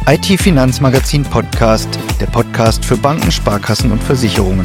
IT-Finanzmagazin Podcast, der Podcast für Banken, Sparkassen und Versicherungen.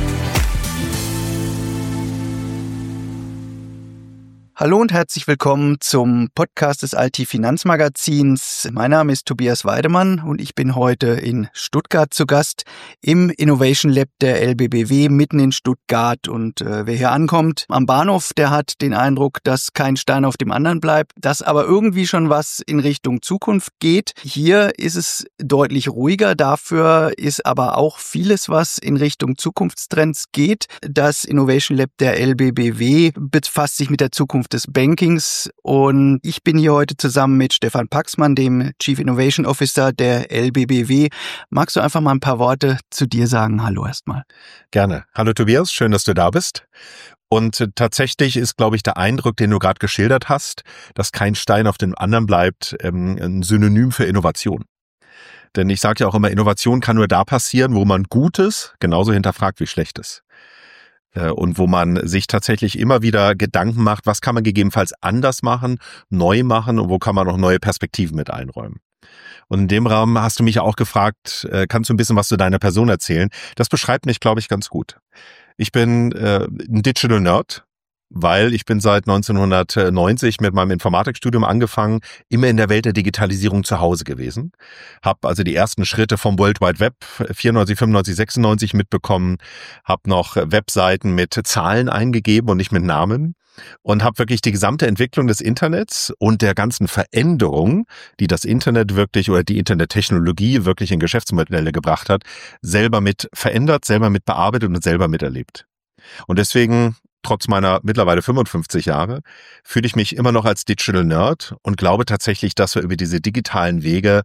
Hallo und herzlich willkommen zum Podcast des IT-Finanzmagazins. Mein Name ist Tobias Weidemann und ich bin heute in Stuttgart zu Gast im Innovation Lab der LBBW mitten in Stuttgart. Und wer hier ankommt am Bahnhof, der hat den Eindruck, dass kein Stein auf dem anderen bleibt, dass aber irgendwie schon was in Richtung Zukunft geht. Hier ist es deutlich ruhiger, dafür ist aber auch vieles, was in Richtung Zukunftstrends geht. Das Innovation Lab der LBBW befasst sich mit der Zukunft des Bankings und ich bin hier heute zusammen mit Stefan Paxmann, dem Chief Innovation Officer der LBBW. Magst du einfach mal ein paar Worte zu dir sagen? Hallo erstmal. Gerne. Hallo Tobias, schön, dass du da bist. Und tatsächlich ist, glaube ich, der Eindruck, den du gerade geschildert hast, dass kein Stein auf dem anderen bleibt, ein Synonym für Innovation. Denn ich sage ja auch immer, Innovation kann nur da passieren, wo man Gutes genauso hinterfragt wie Schlechtes. Und wo man sich tatsächlich immer wieder Gedanken macht, was kann man gegebenenfalls anders machen, neu machen und wo kann man noch neue Perspektiven mit einräumen. Und in dem Rahmen hast du mich auch gefragt, kannst du ein bisschen was zu deiner Person erzählen? Das beschreibt mich, glaube ich, ganz gut. Ich bin ein Digital Nerd, weil ich bin seit 1990 mit meinem Informatikstudium angefangen, immer in der Welt der Digitalisierung zu Hause gewesen. Habe also die ersten Schritte vom World Wide Web 94, 95, 96 mitbekommen, habe noch Webseiten mit Zahlen eingegeben und nicht mit Namen und habe wirklich die gesamte Entwicklung des Internets und der ganzen Veränderung, die das Internet wirklich oder die Internettechnologie wirklich in Geschäftsmodelle gebracht hat, selber mit verändert, selber mit bearbeitet und selber miterlebt. Und deswegen, trotz meiner mittlerweile 55 Jahre, fühle ich mich immer noch als Digital Nerd und glaube tatsächlich, dass wir über diese digitalen Wege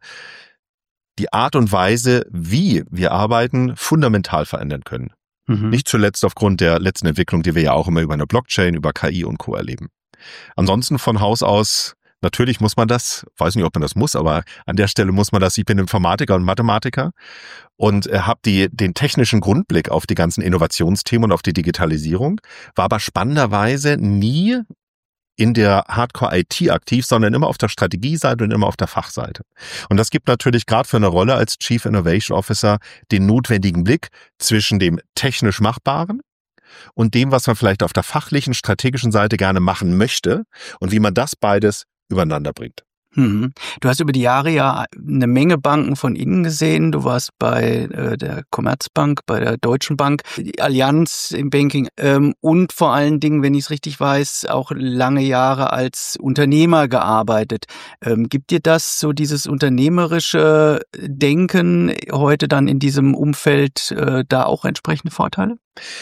die Art und Weise, wie wir arbeiten, fundamental verändern können. Nicht zuletzt aufgrund der letzten Entwicklung, die wir ja auch immer über eine Blockchain, über KI und Co. erleben. Ansonsten von Haus aus, natürlich muss man das, weiß nicht, ob man das muss, aber an der Stelle muss man das. Ich bin Informatiker und Mathematiker und habe den technischen Grundblick auf die ganzen Innovationsthemen und auf die Digitalisierung, war aber spannenderweise nie in der Hardcore-IT aktiv, sondern immer auf der Strategieseite und immer auf der Fachseite. Und das gibt natürlich gerade für eine Rolle als Chief Innovation Officer den notwendigen Blick zwischen dem technisch Machbaren und dem, was man vielleicht auf der fachlichen, strategischen Seite gerne machen möchte und wie man das beides übereinander bringt. Du hast über die Jahre ja eine Menge Banken von innen gesehen. Du warst bei der Commerzbank, bei der Deutschen Bank, die Allianz im Banking und vor allen Dingen, wenn ich es richtig weiß, auch lange Jahre als Unternehmer gearbeitet. Gibt dir das so dieses unternehmerische Denken heute dann in diesem Umfeld da auch entsprechende Vorteile?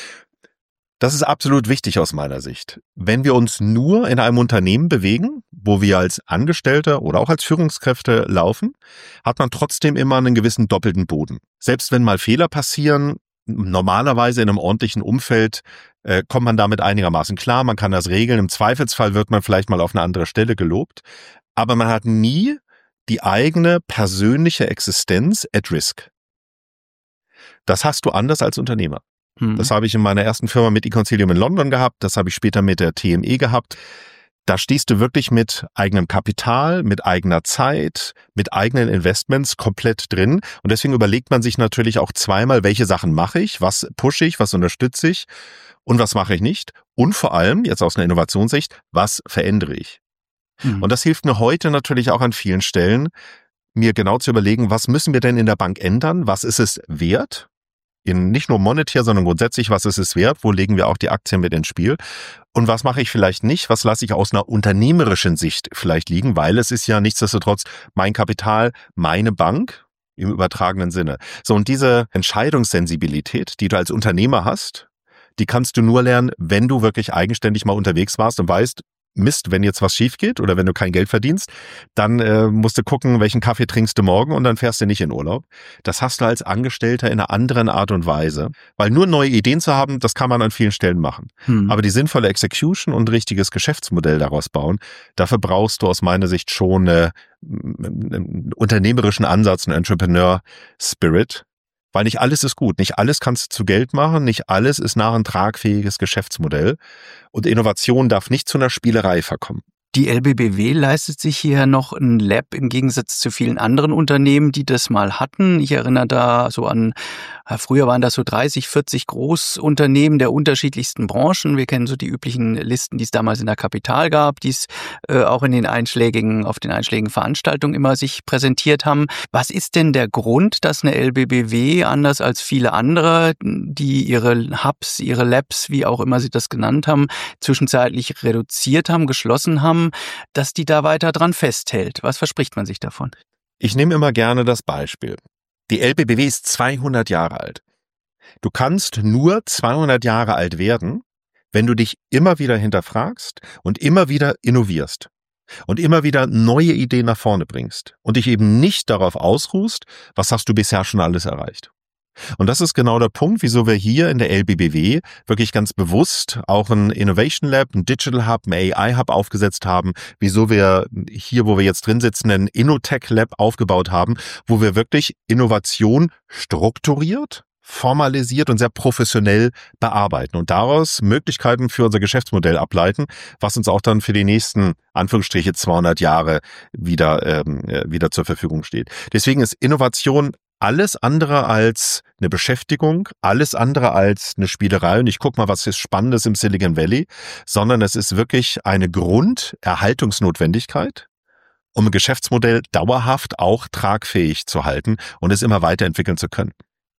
Das ist absolut wichtig aus meiner Sicht. Wenn wir uns nur in einem Unternehmen bewegen, wo wir als Angestellter oder auch als Führungskräfte laufen, hat man trotzdem immer einen gewissen doppelten Boden. Selbst wenn mal Fehler passieren, normalerweise in einem ordentlichen Umfeld, kommt man damit einigermaßen klar, man kann das regeln. Im Zweifelsfall wird man vielleicht mal auf eine andere Stelle gelobt. Aber man hat nie die eigene persönliche Existenz at risk. Das hast du anders als Unternehmer. Das habe ich in meiner ersten Firma mit eConsilium in London gehabt, das habe ich später mit der TME gehabt. Da stehst du wirklich mit eigenem Kapital, mit eigener Zeit, mit eigenen Investments komplett drin. Und deswegen überlegt man sich natürlich auch zweimal, welche Sachen mache ich, was pushe ich, was unterstütze ich und was mache ich nicht. Und vor allem, jetzt aus einer Innovationssicht, was verändere ich. Und das hilft mir heute natürlich auch an vielen Stellen, mir genau zu überlegen, was müssen wir denn in der Bank ändern, was ist es wert? Nicht nur monetär, sondern grundsätzlich, was ist es wert, wo legen wir auch die Aktien mit ins Spiel und was mache ich vielleicht nicht, was lasse ich aus einer unternehmerischen Sicht vielleicht liegen, weil es ist ja nichtsdestotrotz mein Kapital, meine Bank im übertragenen Sinne. So, und diese Entscheidungssensibilität, die du als Unternehmer hast, die kannst du nur lernen, wenn du wirklich eigenständig mal unterwegs warst und weißt, Mist, wenn jetzt was schief geht oder wenn du kein Geld verdienst, dann musst du gucken, welchen Kaffee trinkst du morgen und dann fährst du nicht in Urlaub. Das hast du als Angestellter in einer anderen Art und Weise. Weil nur neue Ideen zu haben, das kann man an vielen Stellen machen. Aber die sinnvolle Execution und ein richtiges Geschäftsmodell daraus bauen, dafür brauchst du aus meiner Sicht schon einen unternehmerischen Ansatz, einen Entrepreneur-Spirit. Weil nicht alles ist gut, nicht alles kannst du zu Geld machen, nicht alles ist nachher ein tragfähiges Geschäftsmodell und Innovation darf nicht zu einer Spielerei verkommen. Die LBBW leistet sich hier noch ein Lab im Gegensatz zu vielen anderen Unternehmen, die das mal hatten. Ich erinnere da so an, früher waren das so 30, 40 Großunternehmen der unterschiedlichsten Branchen. Wir kennen so die üblichen Listen, die es damals in der Kapital gab, die es auch in den auf den einschlägigen Veranstaltungen immer sich präsentiert haben. Was ist denn der Grund, dass eine LBBW, anders als viele andere, die ihre Hubs, ihre Labs, wie auch immer sie das genannt haben, zwischenzeitlich reduziert haben, geschlossen haben, dass die da weiter dran festhält? Was verspricht man sich davon? Ich nehme immer gerne das Beispiel. Die LBBW ist 200 Jahre alt. Du kannst nur 200 Jahre alt werden, wenn du dich immer wieder hinterfragst und immer wieder innovierst und immer wieder neue Ideen nach vorne bringst und dich eben nicht darauf ausruhst, was hast du bisher schon alles erreicht. Und das ist genau der Punkt, wieso wir hier in der LBBW wirklich ganz bewusst auch ein Innovation Lab, ein Digital Hub, ein AI Hub aufgesetzt haben, wieso wir hier, wo wir jetzt drin sitzen, ein Innotech Lab aufgebaut haben, wo wir wirklich Innovation strukturiert, formalisiert und sehr professionell bearbeiten und daraus Möglichkeiten für unser Geschäftsmodell ableiten, was uns auch dann für die nächsten, Anführungsstriche, 200 Jahre wieder zur Verfügung steht. Deswegen ist Innovation alles andere als eine Beschäftigung, alles andere als eine Spielerei und ich guck mal, was ist Spannendes im Silicon Valley, sondern es ist wirklich eine Grunderhaltungsnotwendigkeit, um ein Geschäftsmodell dauerhaft auch tragfähig zu halten und es immer weiterentwickeln zu können.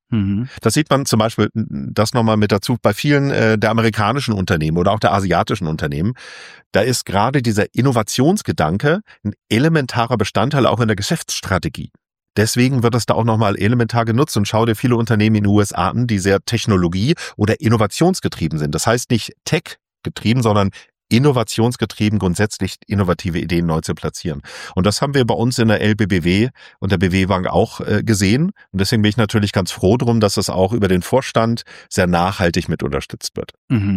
Das sieht man zum Beispiel, das nochmal mit dazu, bei vielen der amerikanischen Unternehmen oder auch der asiatischen Unternehmen. Da ist gerade dieser Innovationsgedanke ein elementarer Bestandteil auch in der Geschäftsstrategie. Deswegen wird es da auch nochmal elementar genutzt und schau dir viele Unternehmen in den USA an, die sehr technologie- oder innovationsgetrieben sind. Das heißt nicht tech-getrieben, sondern innovationsgetrieben, grundsätzlich innovative Ideen neu zu platzieren. Und das haben wir bei uns in der LBBW und der BW Bank auch gesehen. Und deswegen bin ich natürlich ganz froh drum, dass es auch über den Vorstand sehr nachhaltig mit unterstützt wird.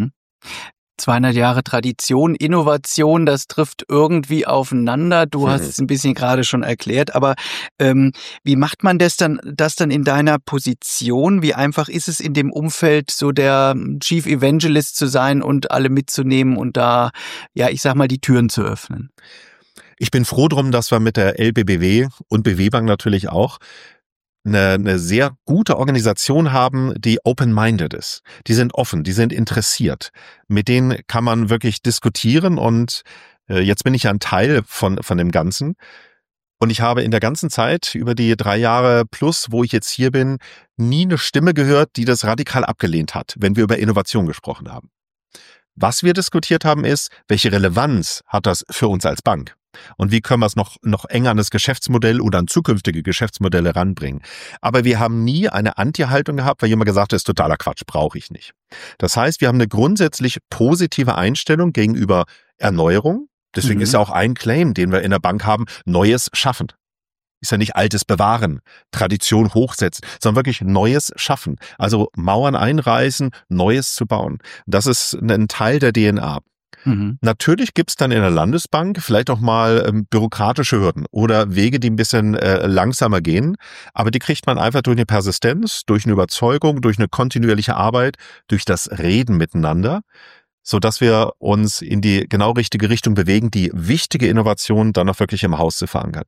200 Jahre Tradition, Innovation, das trifft irgendwie aufeinander. Du hast es ein bisschen gerade schon erklärt, aber wie macht man das dann in deiner Position? Wie einfach ist es in dem Umfeld, so der Chief Evangelist zu sein und alle mitzunehmen und da, ja, ich sag mal, die Türen zu öffnen? Ich bin froh drum, dass wir mit der LBBW und BW Bank natürlich auch eine sehr gute Organisation haben, die open-minded ist. Die sind offen, die sind interessiert. Mit denen kann man wirklich diskutieren und jetzt bin ich ja ein Teil von dem Ganzen. Und ich habe in der ganzen Zeit, über die 3 Jahre plus, wo ich jetzt hier bin, nie eine Stimme gehört, die das radikal abgelehnt hat, wenn wir über Innovation gesprochen haben. Was wir diskutiert haben ist, welche Relevanz hat das für uns als Bank? Und wie können wir es noch enger an das Geschäftsmodell oder an zukünftige Geschäftsmodelle ranbringen? Aber wir haben nie eine Anti-Haltung gehabt, weil jemand gesagt hat, das ist totaler Quatsch, brauche ich nicht. Das heißt, wir haben eine grundsätzlich positive Einstellung gegenüber Erneuerung. Deswegen ist ja auch ein Claim, den wir in der Bank haben, Neues schaffen. Ist ja nicht Altes bewahren, Tradition hochsetzen, sondern wirklich Neues schaffen. Also Mauern einreißen, Neues zu bauen. Das ist ein Teil der DNA. Natürlich gibt's dann in der Landesbank vielleicht auch mal bürokratische Hürden oder Wege, die ein bisschen langsamer gehen, aber die kriegt man einfach durch eine Persistenz, durch eine Überzeugung, durch eine kontinuierliche Arbeit, durch das Reden miteinander, so dass wir uns in die genau richtige Richtung bewegen, die wichtige Innovation dann auch wirklich im Haus zu verankern.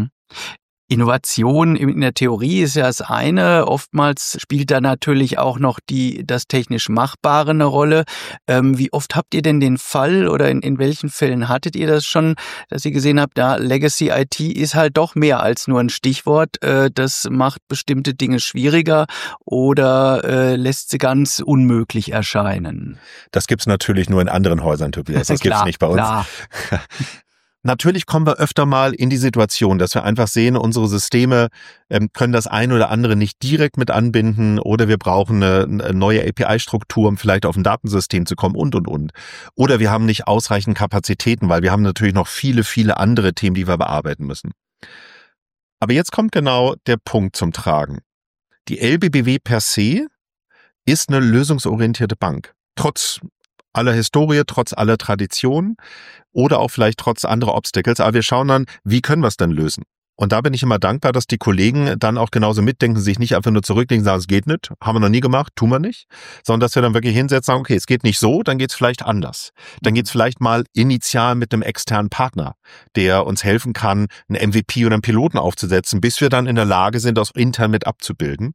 Innovation in der Theorie ist ja das eine. Oftmals spielt da natürlich auch noch das technisch Machbare eine Rolle. Wie oft habt ihr denn den Fall oder in welchen Fällen hattet ihr das schon, dass ihr gesehen habt, da Legacy IT ist halt doch mehr als nur ein Stichwort. Das macht bestimmte Dinge schwieriger oder lässt sie ganz unmöglich erscheinen? Das gibt's natürlich nur in anderen Häusern, Tobias. Das gibt's nicht bei uns. Klar. Natürlich kommen wir öfter mal in die Situation, dass wir einfach sehen, unsere Systeme können das eine oder andere nicht direkt mit anbinden oder wir brauchen eine neue API-Struktur, um vielleicht auf ein Datensystem zu kommen und. Oder wir haben nicht ausreichend Kapazitäten, weil wir haben natürlich noch viele, viele andere Themen, die wir bearbeiten müssen. Aber jetzt kommt genau der Punkt zum Tragen. Die LBBW per se ist eine lösungsorientierte Bank. Trotz aller Historie, trotz aller Tradition oder auch vielleicht trotz anderer Obstacles. Aber wir schauen dann, wie können wir es denn lösen? Und da bin ich immer dankbar, dass die Kollegen dann auch genauso mitdenken, sich nicht einfach nur zurücklegen und sagen, es geht nicht, haben wir noch nie gemacht, tun wir nicht, sondern dass wir dann wirklich hinsetzen und sagen, okay, es geht nicht so, dann geht es vielleicht anders. Dann geht es vielleicht mal initial mit einem externen Partner, der uns helfen kann, einen MVP oder einen Piloten aufzusetzen, bis wir dann in der Lage sind, das intern mit abzubilden.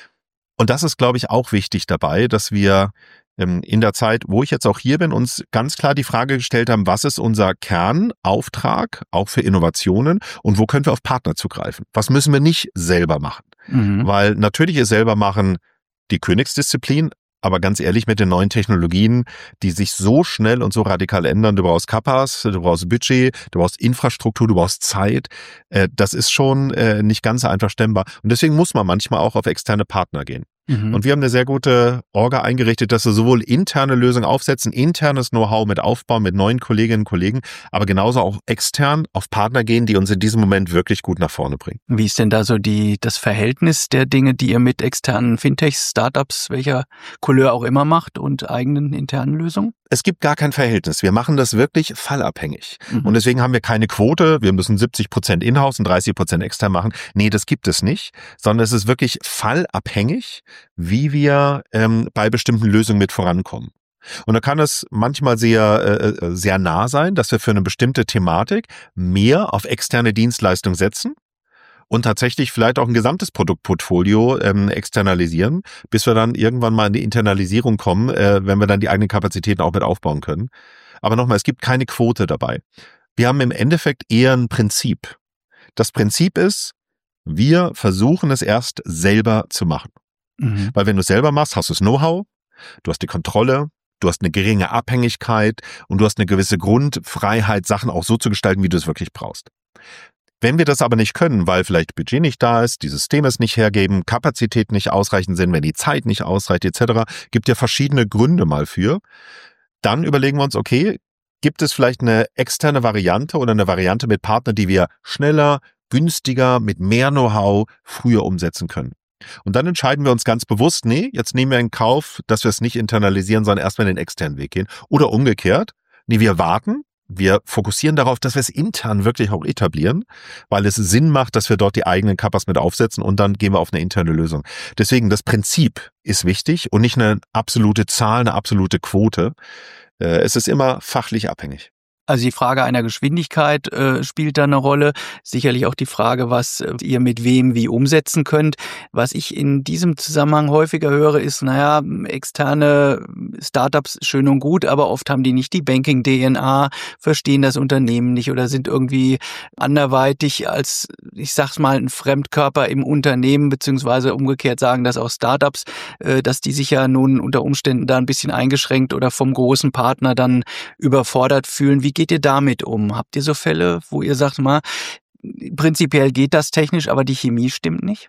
Und das ist, glaube ich, auch wichtig dabei, dass wir in der Zeit, wo ich jetzt auch hier bin, uns ganz klar die Frage gestellt haben, was ist unser Kernauftrag, auch für Innovationen, und wo können wir auf Partner zugreifen? Was müssen wir nicht selber machen? Weil natürlich ist selber machen die Königsdisziplin, aber ganz ehrlich, mit den neuen Technologien, die sich so schnell und so radikal ändern, du brauchst Kappas, du brauchst Budget, du brauchst Infrastruktur, du brauchst Zeit, das ist schon nicht ganz einfach stemmbar. Und deswegen muss man manchmal auch auf externe Partner gehen. Und wir haben eine sehr gute Orga eingerichtet, dass wir sowohl interne Lösungen aufsetzen, internes Know-how mit aufbauen, mit neuen Kolleginnen und Kollegen, aber genauso auch extern auf Partner gehen, die uns in diesem Moment wirklich gut nach vorne bringen. Wie ist denn da so das Verhältnis der Dinge, die ihr mit externen Fintechs, Startups, welcher Couleur auch immer macht, und eigenen internen Lösungen? Es gibt gar kein Verhältnis. Wir machen das wirklich fallabhängig. Und deswegen haben wir keine Quote. Wir müssen 70% Inhouse und 30% extern machen. Nee, das gibt es nicht. Sondern es ist wirklich fallabhängig, wie wir bei bestimmten Lösungen mit vorankommen. Und da kann es manchmal sehr nah sein, dass wir für eine bestimmte Thematik mehr auf externe Dienstleistungen setzen und tatsächlich vielleicht auch ein gesamtes Produktportfolio externalisieren, bis wir dann irgendwann mal in die Internalisierung kommen, wenn wir dann die eigenen Kapazitäten auch mit aufbauen können. Aber nochmal, es gibt keine Quote dabei. Wir haben im Endeffekt eher ein Prinzip. Das Prinzip ist, wir versuchen es erst selber zu machen. Weil wenn du es selber machst, hast du das Know-how, du hast die Kontrolle, du hast eine geringe Abhängigkeit und du hast eine gewisse Grundfreiheit, Sachen auch so zu gestalten, wie du es wirklich brauchst. Wenn wir das aber nicht können, weil vielleicht Budget nicht da ist, die Systeme es nicht hergeben, Kapazitäten nicht ausreichend sind, wenn die Zeit nicht ausreicht etc., gibt ja verschiedene Gründe mal für, dann überlegen wir uns, okay, gibt es vielleicht eine externe Variante oder eine Variante mit Partnern, die wir schneller, günstiger, mit mehr Know-how früher umsetzen können. Und dann entscheiden wir uns ganz bewusst, nee, jetzt nehmen wir in Kauf, dass wir es nicht internalisieren, sondern erstmal den externen Weg gehen. Oder umgekehrt, nee, wir warten, wir fokussieren darauf, dass wir es intern wirklich auch etablieren, weil es Sinn macht, dass wir dort die eigenen Kappas mit aufsetzen und dann gehen wir auf eine interne Lösung. Deswegen, das Prinzip ist wichtig und nicht eine absolute Zahl, eine absolute Quote. Es ist immer fachlich abhängig. Also die Frage einer Geschwindigkeit spielt da eine Rolle. Sicherlich auch die Frage, was ihr mit wem wie umsetzen könnt. Was ich in diesem Zusammenhang häufiger höre, ist, externe Startups schön und gut, aber oft haben die nicht die Banking-DNA, verstehen das Unternehmen nicht oder sind irgendwie anderweitig als, ich sag's mal, ein Fremdkörper im Unternehmen, beziehungsweise umgekehrt sagen das auch Startups, dass die sich ja nun unter Umständen da ein bisschen eingeschränkt oder vom großen Partner dann überfordert fühlen. Wie geht ihr damit um? Habt ihr so Fälle, wo ihr sagt, prinzipiell geht das technisch, aber die Chemie stimmt nicht?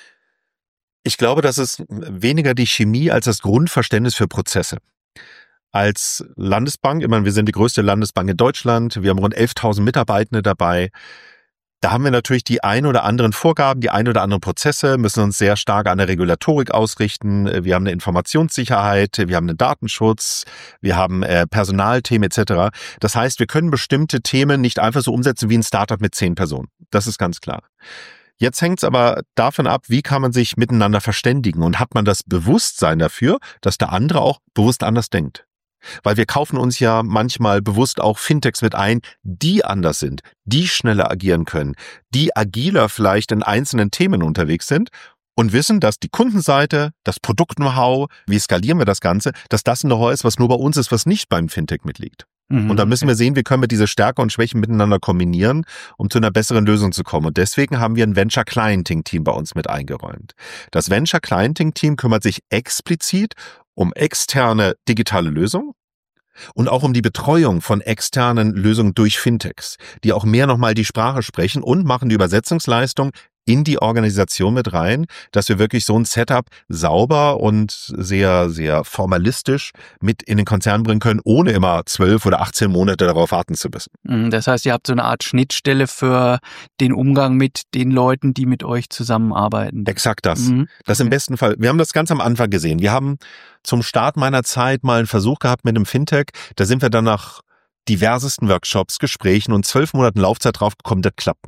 Ich glaube, das ist weniger die Chemie als das Grundverständnis für Prozesse. Als Landesbank, ich meine, wir sind die größte Landesbank in Deutschland, wir haben rund 11.000 Mitarbeitende dabei. Da haben wir natürlich die ein oder anderen Vorgaben, die ein oder anderen Prozesse, müssen uns sehr stark an der Regulatorik ausrichten. Wir haben eine Informationssicherheit, wir haben einen Datenschutz, wir haben Personalthemen etc. Das heißt, wir können bestimmte Themen nicht einfach so umsetzen wie ein Startup mit 10 Personen. Das ist ganz klar. Jetzt hängt es aber davon ab, wie kann man sich miteinander verständigen und hat man das Bewusstsein dafür, dass der andere auch bewusst anders denkt. Weil wir kaufen uns ja manchmal bewusst auch Fintechs mit ein, die anders sind, die schneller agieren können, die agiler vielleicht in einzelnen Themen unterwegs sind und wissen, dass die Kundenseite, das Produkt-Know-how, wie skalieren wir das Ganze, dass das ein Know-how ist, was nur bei uns ist, was nicht beim Fintech mitliegt. Und da müssen wir sehen, wie können wir diese Stärke und Schwächen miteinander kombinieren, um zu einer besseren Lösung zu kommen. Und deswegen haben wir ein Venture Clienting Team bei uns mit eingeräumt. Das Venture Clienting Team kümmert sich explizit um externe digitale Lösungen und auch um die Betreuung von externen Lösungen durch Fintechs, die auch mehr nochmal die Sprache sprechen und machen die Übersetzungsleistung in die Organisation mit rein, dass wir wirklich so ein Setup sauber und sehr, sehr formalistisch mit in den Konzern bringen können, ohne immer 12 oder 18 Monate darauf warten zu müssen. Das heißt, ihr habt so eine Art Schnittstelle für den Umgang mit den Leuten, die mit euch zusammenarbeiten. Exakt das. Das im besten Fall. Wir haben das ganz am Anfang gesehen. Wir haben zum Start meiner Zeit mal einen Versuch gehabt mit einem Fintech. Da sind wir dann nach diversesten Workshops, Gesprächen und 12 Monaten Laufzeit drauf gekommen, das klappt nicht.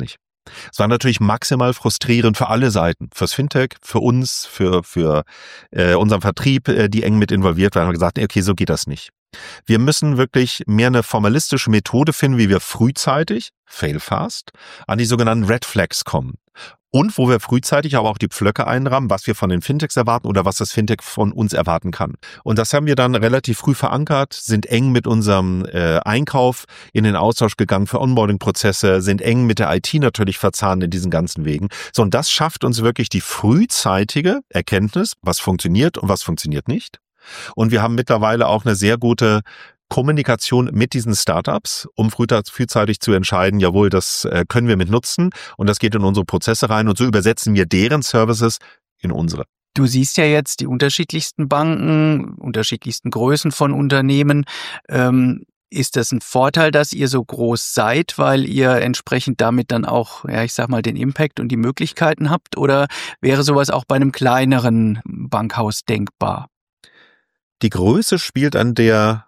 Es war natürlich maximal frustrierend für alle Seiten. Fürs Fintech, für uns, für unseren Vertrieb, die eng mit involviert waren. Wir haben gesagt, okay, so geht das nicht. Wir müssen wirklich mehr eine formalistische Methode finden, wie wir frühzeitig, fail fast, an die sogenannten Red Flags kommen. Und wo wir frühzeitig aber auch die Pflöcke einrahmen, was wir von den Fintechs erwarten oder was das Fintech von uns erwarten kann. Und das haben wir dann relativ früh verankert, sind eng mit unserem Einkauf in den Austausch gegangen für Onboarding-Prozesse, sind eng mit der IT natürlich verzahnt in diesen ganzen Wegen. So, und das schafft uns wirklich die frühzeitige Erkenntnis, was funktioniert und was funktioniert nicht. Und wir haben mittlerweile auch eine sehr gute Kommunikation mit diesen Startups, um frühzeitig zu entscheiden, jawohl, das können wir mit nutzen und das geht in unsere Prozesse rein und so übersetzen wir deren Services in unsere. Du siehst ja jetzt die unterschiedlichsten Banken, unterschiedlichsten Größen von Unternehmen. Ist das ein Vorteil, dass ihr so groß seid, weil ihr entsprechend damit dann auch, ja, ich sag mal, den Impact und die Möglichkeiten habt? Oder wäre sowas auch bei einem kleineren Bankhaus denkbar? Die Größe spielt in dieser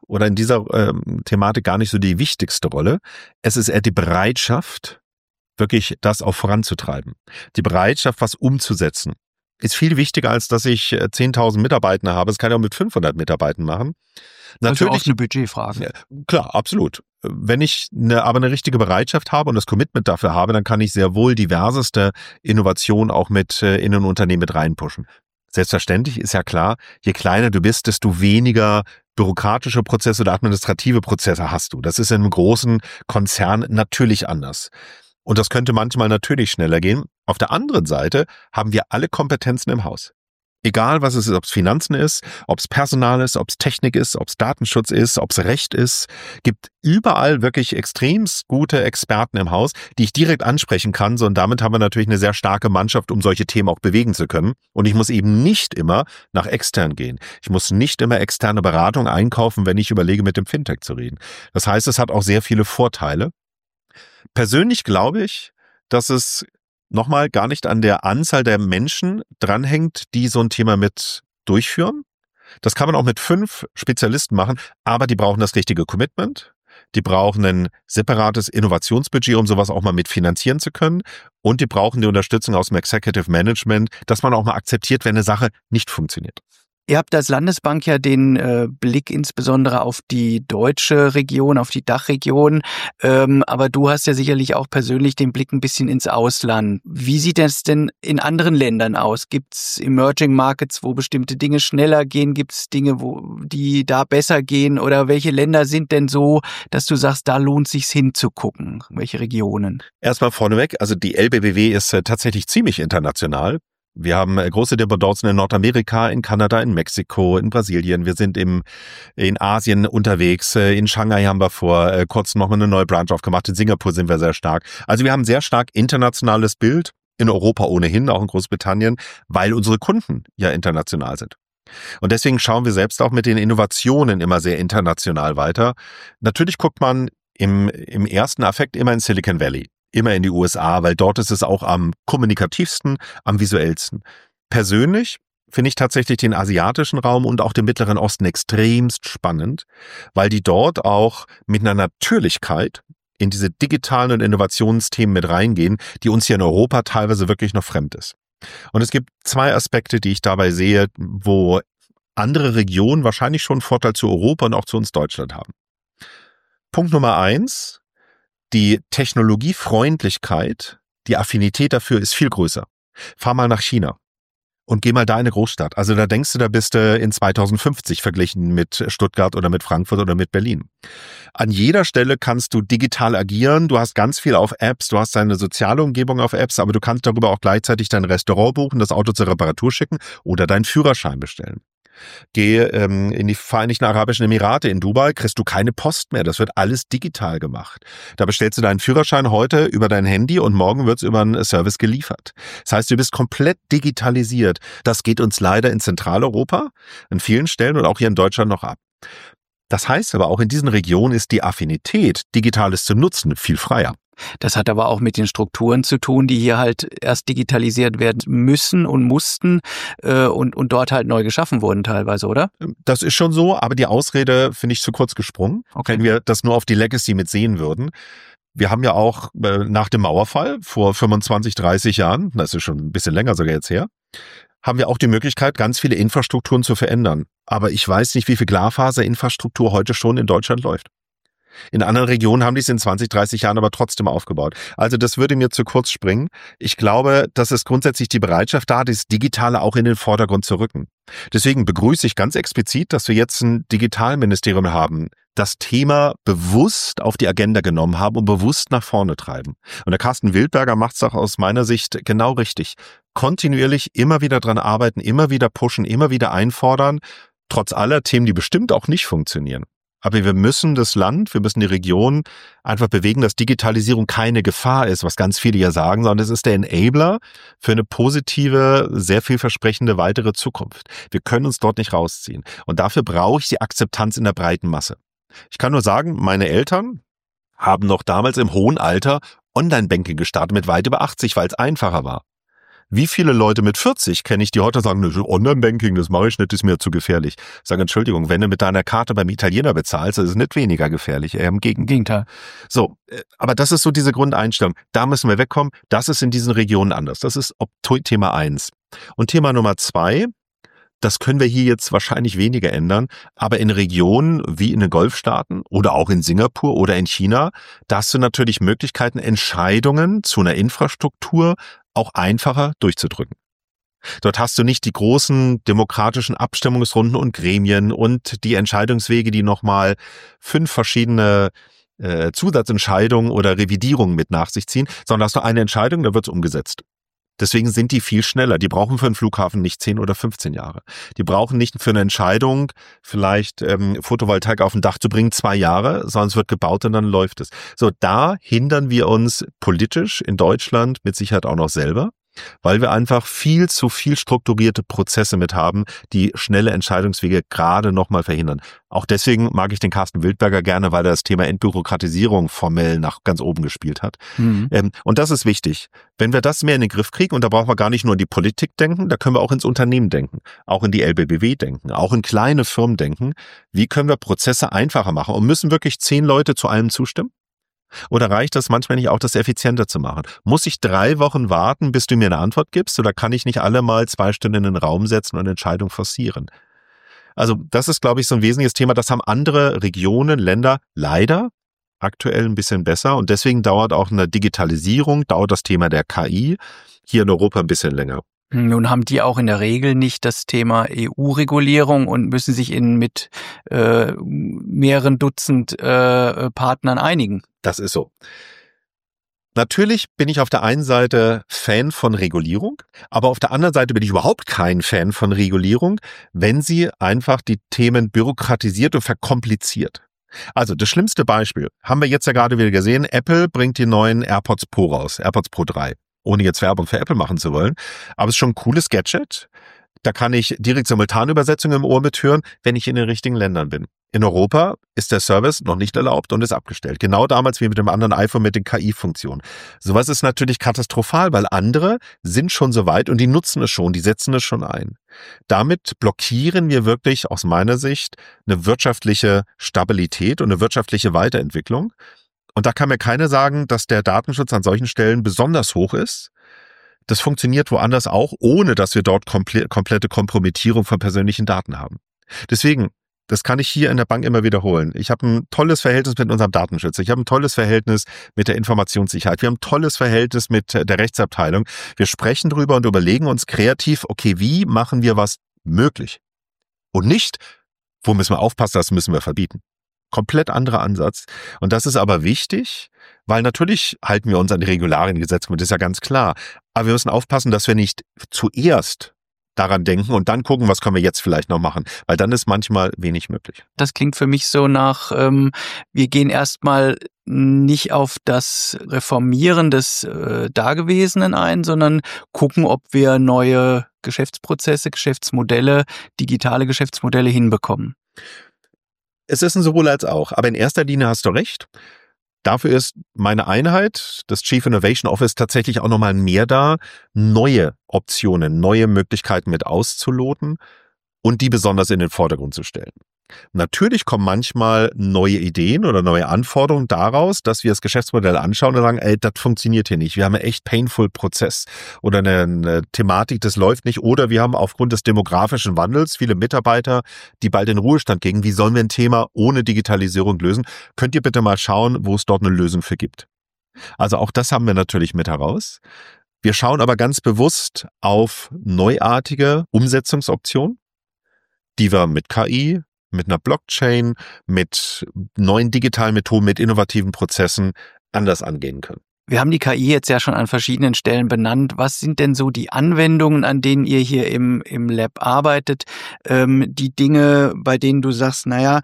Thematik gar nicht so die wichtigste Rolle. Es ist eher die Bereitschaft, wirklich das auch voranzutreiben. Die Bereitschaft, was umzusetzen, ist viel wichtiger, als dass ich 10.000 Mitarbeiter habe. Das kann ich auch mit 500 Mitarbeitern machen. Natürlich auch eine Budgetfrage. Ja, klar, absolut. Wenn ich aber eine richtige Bereitschaft habe und das Commitment dafür habe, dann kann ich sehr wohl diverseste Innovationen auch mit in ein Unternehmen mit reinpushen. Selbstverständlich ist ja klar, je kleiner du bist, desto weniger bürokratische Prozesse oder administrative Prozesse hast du. Das ist in einem großen Konzern natürlich anders. Und das könnte manchmal natürlich schneller gehen. Auf der anderen Seite haben wir alle Kompetenzen im Haus. Egal was es ist, ob es Finanzen ist, ob es Personal ist, ob es Technik ist, ob es Datenschutz ist, ob es Recht ist, gibt überall wirklich extrem gute Experten im Haus, die ich direkt ansprechen kann. So, und damit haben wir natürlich eine sehr starke Mannschaft, um solche Themen auch bewegen zu können. Und ich muss eben nicht immer nach extern gehen. Ich muss nicht immer externe Beratung einkaufen, wenn ich überlege, mit dem Fintech zu reden. Das heißt, es hat auch sehr viele Vorteile. Persönlich glaube ich, dass es nochmal gar nicht an der Anzahl der Menschen dranhängt, die so ein Thema mit durchführen. Das kann man auch mit 5 Spezialisten machen, aber die brauchen das richtige Commitment. Die brauchen ein separates Innovationsbudget, um sowas auch mal mitfinanzieren zu können. Und die brauchen die Unterstützung aus dem Executive Management, dass man auch mal akzeptiert, wenn eine Sache nicht funktioniert. Ihr habt als Landesbank ja den Blick insbesondere auf die deutsche Region, auf die Dachregion. Aber du hast ja sicherlich auch persönlich den Blick ein bisschen ins Ausland. Wie sieht es denn in anderen Ländern aus? Gibt es Emerging Markets, wo bestimmte Dinge schneller gehen? Gibt es Dinge, die da besser gehen? Oder welche Länder sind denn so, dass du sagst, da lohnt es sich hinzugucken? Welche Regionen? Erstmal vorneweg, also die LBBW ist tatsächlich ziemlich international. Wir haben große Dependancen in Nordamerika, in Kanada, in Mexiko, in Brasilien. Wir sind in Asien unterwegs. In Shanghai haben wir vor kurzem nochmal eine neue Branch aufgemacht. In Singapur sind wir sehr stark. Also wir haben ein sehr stark internationales Bild. In Europa ohnehin, auch in Großbritannien, weil unsere Kunden ja international sind. Und deswegen schauen wir selbst auch mit den Innovationen immer sehr international weiter. Natürlich guckt man im ersten Affekt immer in Silicon Valley. Immer in die USA, weil dort ist es auch am kommunikativsten, am visuellsten. Persönlich finde ich tatsächlich den asiatischen Raum und auch den Mittleren Osten extremst spannend, weil die dort auch mit einer Natürlichkeit in diese digitalen und Innovationsthemen mit reingehen, die uns hier in Europa teilweise wirklich noch fremd ist. Und es gibt 2 Aspekte, die ich dabei sehe, wo andere Regionen wahrscheinlich schon einen Vorteil zu Europa und auch zu uns Deutschland haben. Punkt Nummer 1. Die Technologiefreundlichkeit, die Affinität dafür ist viel größer. Fahr mal nach China und geh mal da in eine Großstadt. Also da denkst du, da bist du in 2050 verglichen mit Stuttgart oder mit Frankfurt oder mit Berlin. An jeder Stelle kannst du digital agieren. Du hast ganz viel auf Apps. Du hast deine soziale Umgebung auf Apps, aber du kannst darüber auch gleichzeitig dein Restaurant buchen, das Auto zur Reparatur schicken oder deinen Führerschein bestellen. Geh in die Vereinigten Arabischen Emirate, in Dubai, kriegst du keine Post mehr. Das wird alles digital gemacht. Da bestellst du deinen Führerschein heute über dein Handy und morgen wird's über einen Service geliefert. Das heißt, du bist komplett digitalisiert. Das geht uns leider in Zentraleuropa, an vielen Stellen und auch hier in Deutschland noch ab. Das heißt aber, auch in diesen Regionen ist die Affinität, Digitales zu nutzen, viel freier. Das hat aber auch mit den Strukturen zu tun, die hier halt erst digitalisiert werden müssen und mussten und dort halt neu geschaffen wurden teilweise, oder? Das ist schon so, aber die Ausrede finde ich zu kurz gesprungen, okay. Wenn wir das nur auf die Legacy mit sehen würden. Wir haben ja auch nach dem Mauerfall vor 25, 30 Jahren, das ist schon ein bisschen länger sogar jetzt her, haben wir auch die Möglichkeit, ganz viele Infrastrukturen zu verändern. Aber ich weiß nicht, wie viel Glasfaserinfrastruktur heute schon in Deutschland läuft. In anderen Regionen haben die es in 20, 30 Jahren aber trotzdem aufgebaut. Also das würde mir zu kurz springen. Ich glaube, dass es grundsätzlich die Bereitschaft da, das Digitale auch in den Vordergrund zu rücken. Deswegen begrüße ich ganz explizit, dass wir jetzt ein Digitalministerium haben, das Thema bewusst auf die Agenda genommen haben und bewusst nach vorne treiben. Und der Carsten Wildberger macht es auch aus meiner Sicht genau richtig. Kontinuierlich immer wieder dran arbeiten, immer wieder pushen, immer wieder einfordern, trotz aller Themen, die bestimmt auch nicht funktionieren. Aber wir müssen das Land, wir müssen die Region einfach bewegen, dass Digitalisierung keine Gefahr ist, was ganz viele ja sagen, sondern es ist der Enabler für eine positive, sehr vielversprechende weitere Zukunft. Wir können uns dort nicht rausziehen. Und dafür brauche ich die Akzeptanz in der breiten Masse. Ich kann nur sagen, meine Eltern haben noch damals im hohen Alter Online-Banking gestartet mit weit über 80, weil es einfacher war. Wie viele Leute mit 40 kenne ich, die heute sagen, Online-Banking, das mache ich nicht, ist mir zu gefährlich. Ich sage, Entschuldigung, wenn du mit deiner Karte beim Italiener bezahlst, das ist nicht weniger gefährlich, eher im Gegenteil. So, aber das ist so diese Grundeinstellung. Da müssen wir wegkommen. Das ist in diesen Regionen anders. Das ist Thema 1. Und Thema Nummer 2, das können wir hier jetzt wahrscheinlich weniger ändern, aber in Regionen wie in den Golfstaaten oder auch in Singapur oder in China, da hast du natürlich Möglichkeiten, Entscheidungen zu einer Infrastruktur auch einfacher durchzudrücken. Dort hast du nicht die großen demokratischen Abstimmungsrunden und Gremien und die Entscheidungswege, die nochmal 5 verschiedene Zusatzentscheidungen oder Revidierungen mit nach sich ziehen, sondern hast du eine Entscheidung, da wird es umgesetzt. Deswegen sind die viel schneller. Die brauchen für einen Flughafen nicht 10 oder 15 Jahre. Die brauchen nicht für eine Entscheidung, vielleicht Photovoltaik auf ein Dach zu bringen, 2 Jahre, sondern es wird gebaut und dann läuft es. So, da hindern wir uns politisch in Deutschland mit Sicherheit auch noch selber, weil wir einfach viel zu viel strukturierte Prozesse mit haben, die schnelle Entscheidungswege gerade nochmal verhindern. Auch deswegen mag ich den Carsten Wildberger gerne, weil er das Thema Entbürokratisierung formell nach ganz oben gespielt hat. Mhm. Und das ist wichtig. Wenn wir das mehr in den Griff kriegen, und da brauchen wir gar nicht nur in die Politik denken, da können wir auch ins Unternehmen denken, auch in die LBBW denken, auch in kleine Firmen denken. Wie können wir Prozesse einfacher machen? Und müssen wirklich 10 Leute zu allem zustimmen? Oder reicht das manchmal nicht auch, das effizienter zu machen? Muss ich 3 Wochen warten, bis du mir eine Antwort gibst? Oder kann ich nicht alle mal 2 Stunden in den Raum setzen und eine Entscheidung forcieren? Also das ist, glaube ich, so ein wesentliches Thema. Das haben andere Regionen, Länder leider aktuell ein bisschen besser. Und deswegen dauert auch eine Digitalisierung, dauert das Thema der KI hier in Europa ein bisschen länger. Nun haben die auch in der Regel nicht das Thema EU-Regulierung und müssen sich mit mehreren Dutzend Partnern einigen. Das ist so. Natürlich bin ich auf der einen Seite Fan von Regulierung, aber auf der anderen Seite bin ich überhaupt kein Fan von Regulierung, wenn sie einfach die Themen bürokratisiert und verkompliziert. Also das schlimmste Beispiel haben wir jetzt ja gerade wieder gesehen. Apple bringt die neuen AirPods Pro raus, AirPods Pro 3. Ohne jetzt Werbung für Apple machen zu wollen. Aber es ist schon ein cooles Gadget. Da kann ich direkt Simultanübersetzung im Ohr mithören, wenn ich in den richtigen Ländern bin. In Europa ist der Service noch nicht erlaubt und ist abgestellt. Genau damals wie mit dem anderen iPhone mit den KI-Funktionen. Sowas ist natürlich katastrophal, weil andere sind schon so weit und die nutzen es schon, die setzen es schon ein. Damit blockieren wir wirklich aus meiner Sicht eine wirtschaftliche Stabilität und eine wirtschaftliche Weiterentwicklung. Und da kann mir keiner sagen, dass der Datenschutz an solchen Stellen besonders hoch ist. Das funktioniert woanders auch, ohne dass wir dort komplette Kompromittierung von persönlichen Daten haben. Deswegen, das kann ich hier in der Bank immer wiederholen. Ich habe ein tolles Verhältnis mit unserem Datenschutz. Ich habe ein tolles Verhältnis mit der Informationssicherheit. Wir haben ein tolles Verhältnis mit der Rechtsabteilung. Wir sprechen drüber und überlegen uns kreativ, okay, wie machen wir was möglich? Und nicht, wo müssen wir aufpassen, das müssen wir verbieten. Komplett anderer Ansatz. Und das ist aber wichtig, weil natürlich halten wir uns an die Regularien Gesetzgebung, das ist ja ganz klar. Aber wir müssen aufpassen, dass wir nicht zuerst daran denken und dann gucken, was können wir jetzt vielleicht noch machen, weil dann ist manchmal wenig möglich. Das klingt für mich so nach, wir gehen erstmal nicht auf das Reformieren des Dagewesenen ein, sondern gucken, ob wir neue Geschäftsprozesse, Geschäftsmodelle, digitale Geschäftsmodelle hinbekommen. Es ist ein sowohl als auch, aber in erster Linie hast du recht. Dafür ist meine Einheit, das Chief Innovation Office, tatsächlich auch nochmal mehr da, neue Optionen, neue Möglichkeiten mit auszuloten und die besonders in den Vordergrund zu stellen. Natürlich kommen manchmal neue Ideen oder neue Anforderungen daraus, dass wir das Geschäftsmodell anschauen und sagen, ey, das funktioniert hier nicht. Wir haben einen echt painful Prozess oder eine Thematik, das läuft nicht. Oder wir haben aufgrund des demografischen Wandels viele Mitarbeiter, die bald in den Ruhestand gehen. Wie sollen wir ein Thema ohne Digitalisierung lösen? Könnt ihr bitte mal schauen, wo es dort eine Lösung für gibt? Also auch das haben wir natürlich mit heraus. Wir schauen aber ganz bewusst auf neuartige Umsetzungsoptionen, die wir mit KI, mit einer Blockchain, mit neuen digitalen Methoden, mit innovativen Prozessen anders angehen können. Wir haben die KI jetzt ja schon an verschiedenen Stellen benannt. Was sind denn so die Anwendungen, an denen ihr hier im Lab arbeitet? Die Dinge, bei denen du sagst, da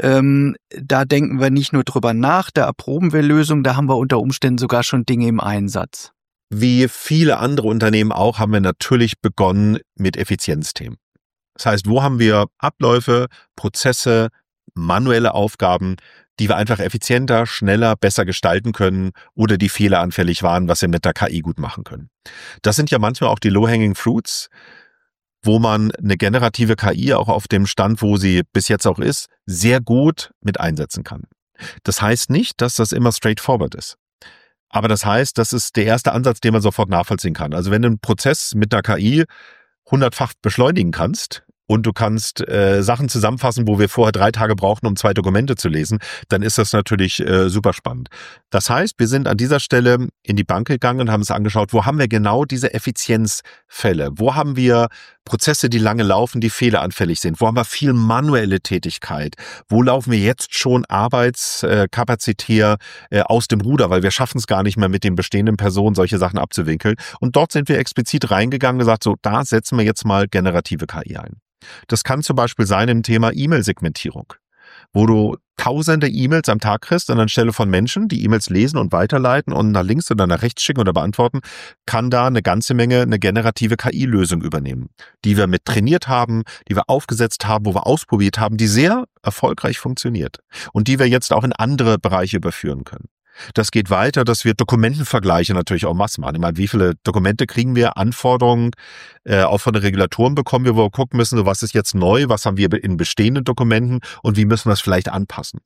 denken wir nicht nur drüber nach, da erproben wir Lösungen, da haben wir unter Umständen sogar schon Dinge im Einsatz. Wie viele andere Unternehmen auch, haben wir natürlich begonnen mit Effizienzthemen. Das heißt, wo haben wir Abläufe, Prozesse, manuelle Aufgaben, die wir einfach effizienter, schneller, besser gestalten können oder die fehleranfällig waren, was wir mit der KI gut machen können. Das sind ja manchmal auch die low-hanging fruits, wo man eine generative KI auch auf dem Stand, wo sie bis jetzt auch ist, sehr gut mit einsetzen kann. Das heißt nicht, dass das immer straightforward ist. Aber das heißt, das ist der erste Ansatz, den man sofort nachvollziehen kann. Also wenn du einen Prozess mit einer KI 100-fach beschleunigen kannst und du kannst Sachen zusammenfassen, wo wir vorher 3 Tage brauchten, um 2 Dokumente zu lesen, dann ist das natürlich super spannend. Das heißt, wir sind an dieser Stelle in die Bank gegangen und haben uns angeschaut, wo haben wir genau diese Effizienzfälle? Wo haben wir Prozesse, die lange laufen, die fehleranfällig sind? Wo haben wir viel manuelle Tätigkeit? Wo laufen wir jetzt schon arbeitskapazitär aus dem Ruder, weil wir schaffen es gar nicht mehr mit den bestehenden Personen, solche Sachen abzuwinkeln. Und dort sind wir explizit reingegangen und gesagt, so, da setzen wir jetzt mal generative KI ein. Das kann zum Beispiel sein im Thema E-Mail-Segmentierung, wo du tausende E-Mails am Tag kriegst und anstelle von Menschen, die E-Mails lesen und weiterleiten und nach links oder nach rechts schicken oder beantworten, kann da eine ganze Menge eine generative KI-Lösung übernehmen, die wir mit trainiert haben, die wir aufgesetzt haben, wo wir ausprobiert haben, die sehr erfolgreich funktioniert und die wir jetzt auch in andere Bereiche überführen können. Das geht weiter, dass wir Dokumentenvergleiche natürlich auch Massen machen. Ich meine, wie viele Dokumente kriegen wir, Anforderungen auch von den Regulatoren bekommen wir, wo wir gucken müssen, so was ist jetzt neu, was haben wir in bestehenden Dokumenten und wie müssen wir es vielleicht anpassen.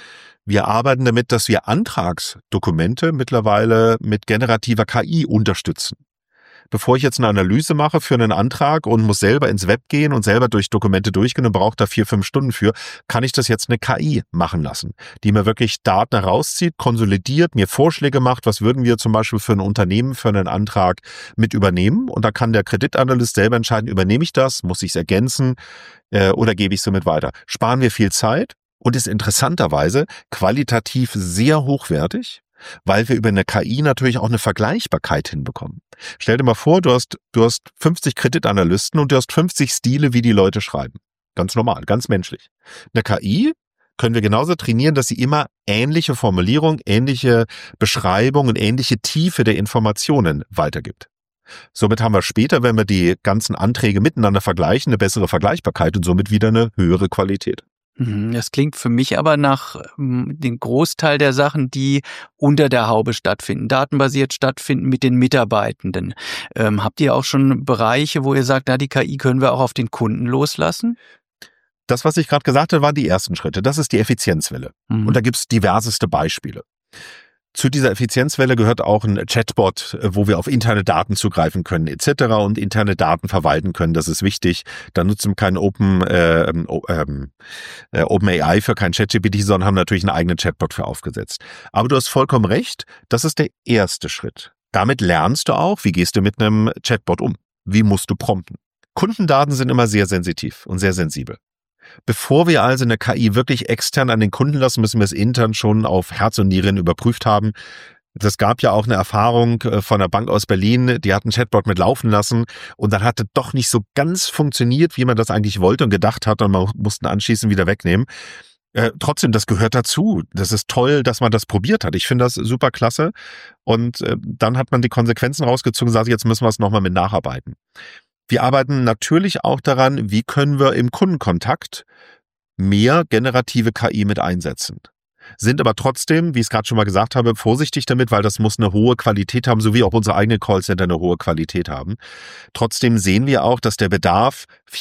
Wir arbeiten damit, dass wir Antragsdokumente mittlerweile mit generativer KI unterstützen. Bevor ich jetzt eine Analyse mache für einen Antrag und muss selber ins Web gehen und selber durch Dokumente durchgehen und brauche da 4-5 Stunden für, kann ich das jetzt eine KI machen lassen, die mir wirklich Daten herauszieht, konsolidiert, mir Vorschläge macht, was würden wir zum Beispiel für ein Unternehmen, für einen Antrag mit übernehmen, und da kann der Kreditanalyst selber entscheiden, übernehme ich das, muss ich es ergänzen oder gebe ich es somit weiter. Sparen wir viel Zeit und ist interessanterweise qualitativ sehr hochwertig, weil wir über eine KI natürlich auch eine Vergleichbarkeit hinbekommen. Stell dir mal vor, du hast 50 Kreditanalysten und du hast 50 Stile, wie die Leute schreiben. Ganz normal, ganz menschlich. Eine KI können wir genauso trainieren, dass sie immer ähnliche Formulierung, ähnliche Beschreibung und ähnliche Tiefe der Informationen weitergibt. Somit haben wir später, wenn wir die ganzen Anträge miteinander vergleichen, eine bessere Vergleichbarkeit und somit wieder eine höhere Qualität. Das klingt für mich aber nach dem Großteil der Sachen, die unter der Haube stattfinden, datenbasiert stattfinden mit den Mitarbeitenden. Habt ihr auch schon Bereiche, wo ihr sagt, die KI können wir auch auf den Kunden loslassen? Das, was ich gerade gesagt habe, waren die ersten Schritte. Das ist die Effizienzwelle. Und da gibt es diverseste Beispiele. Zu dieser Effizienzwelle gehört auch ein Chatbot, wo wir auf interne Daten zugreifen können etc. und interne Daten verwalten können. Das ist wichtig. Da nutzen wir kein OpenAI für kein ChatGPT, sondern haben natürlich einen eigenen Chatbot für aufgesetzt. Aber du hast vollkommen recht, das ist der erste Schritt. Damit lernst du auch, wie gehst du mit einem Chatbot um? Wie musst du prompten? Kundendaten sind immer sehr sensitiv und sehr sensibel. Bevor wir also eine KI wirklich extern an den Kunden lassen, müssen wir es intern schon auf Herz und Nieren überprüft haben. Das gab ja auch eine Erfahrung von einer Bank aus Berlin, die hat einen Chatbot mit laufen lassen und dann hatte doch nicht so ganz funktioniert, wie man das eigentlich wollte und gedacht hat, und man musste ihn anschließend wieder wegnehmen. Trotzdem, das gehört dazu. Das ist toll, dass man das probiert hat. Ich finde das super klasse. Und dann hat man die Konsequenzen rausgezogen und sagt, jetzt müssen wir es nochmal mit nacharbeiten. Wir arbeiten natürlich auch daran, wie können wir im Kundenkontakt mehr generative KI mit einsetzen. sind aber trotzdem, wie ich es gerade schon mal gesagt habe, vorsichtig damit, weil das muss eine hohe Qualität haben, so wie auch unsere eigenen Callcenter eine hohe Qualität haben. Trotzdem sehen wir auch, dass der Bedarf,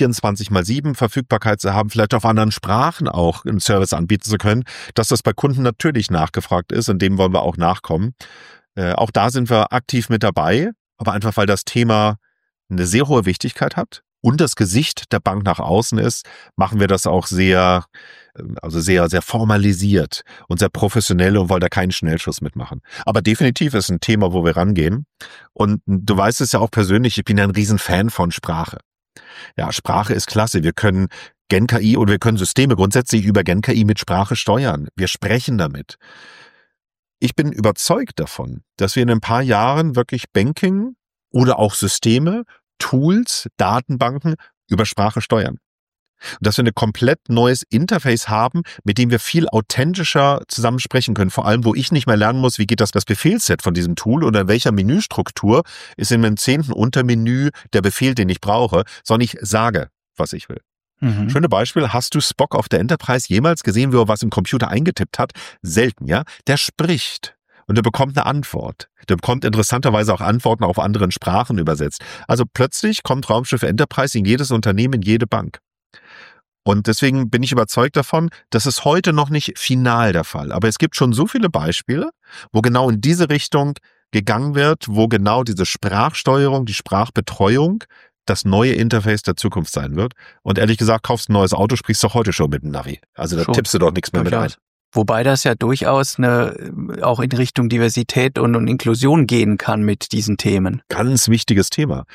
24/7 Verfügbarkeit zu haben, vielleicht auf anderen Sprachen auch einen Service anbieten zu können, dass das bei Kunden natürlich nachgefragt ist und dem wollen wir auch nachkommen. Auch da sind wir aktiv mit dabei, aber einfach, weil das Thema eine sehr hohe Wichtigkeit hat und das Gesicht der Bank nach außen ist, machen wir das auch sehr, sehr formalisiert und sehr professionell und wollen da keinen Schnellschuss mitmachen. Aber definitiv ist ein Thema, wo wir rangehen. Und du weißt es ja auch persönlich, ich bin ja ein Riesenfan von Sprache. Ja, Sprache ist klasse. Wir können Gen-KI oder wir können Systeme grundsätzlich über Gen-KI mit Sprache steuern. Wir sprechen damit. Ich bin überzeugt davon, dass wir in ein paar Jahren wirklich Banking oder auch Systeme, Tools, Datenbanken über Sprache steuern. Und dass wir ein komplett neues Interface haben, mit dem wir viel authentischer zusammen sprechen können. Vor allem, wo ich nicht mehr lernen muss, wie geht das Befehlsset von diesem Tool oder in welcher Menüstruktur ist in meinem 10. Untermenü der Befehl, den ich brauche, sondern ich sage, was ich will. Schöne Beispiel, hast du Spock auf der Enterprise jemals gesehen, wie er was im Computer eingetippt hat? Selten, ja? Der spricht. Und er bekommt eine Antwort. Der bekommt interessanterweise auch Antworten auf anderen Sprachen übersetzt. Also plötzlich kommt Raumschiff Enterprise in jedes Unternehmen, in jede Bank. Und deswegen bin ich überzeugt davon, das ist heute noch nicht final der Fall. Aber es gibt schon so viele Beispiele, wo genau in diese Richtung gegangen wird, wo genau diese Sprachsteuerung, die Sprachbetreuung das neue Interface der Zukunft sein wird. Und ehrlich gesagt, kaufst ein neues Auto, sprichst doch heute schon mit dem Navi. Also da tippst du doch nichts mehr mit ein. Wobei das ja durchaus auch in Richtung Diversität und Inklusion gehen kann mit diesen Themen. Ganz wichtiges Thema.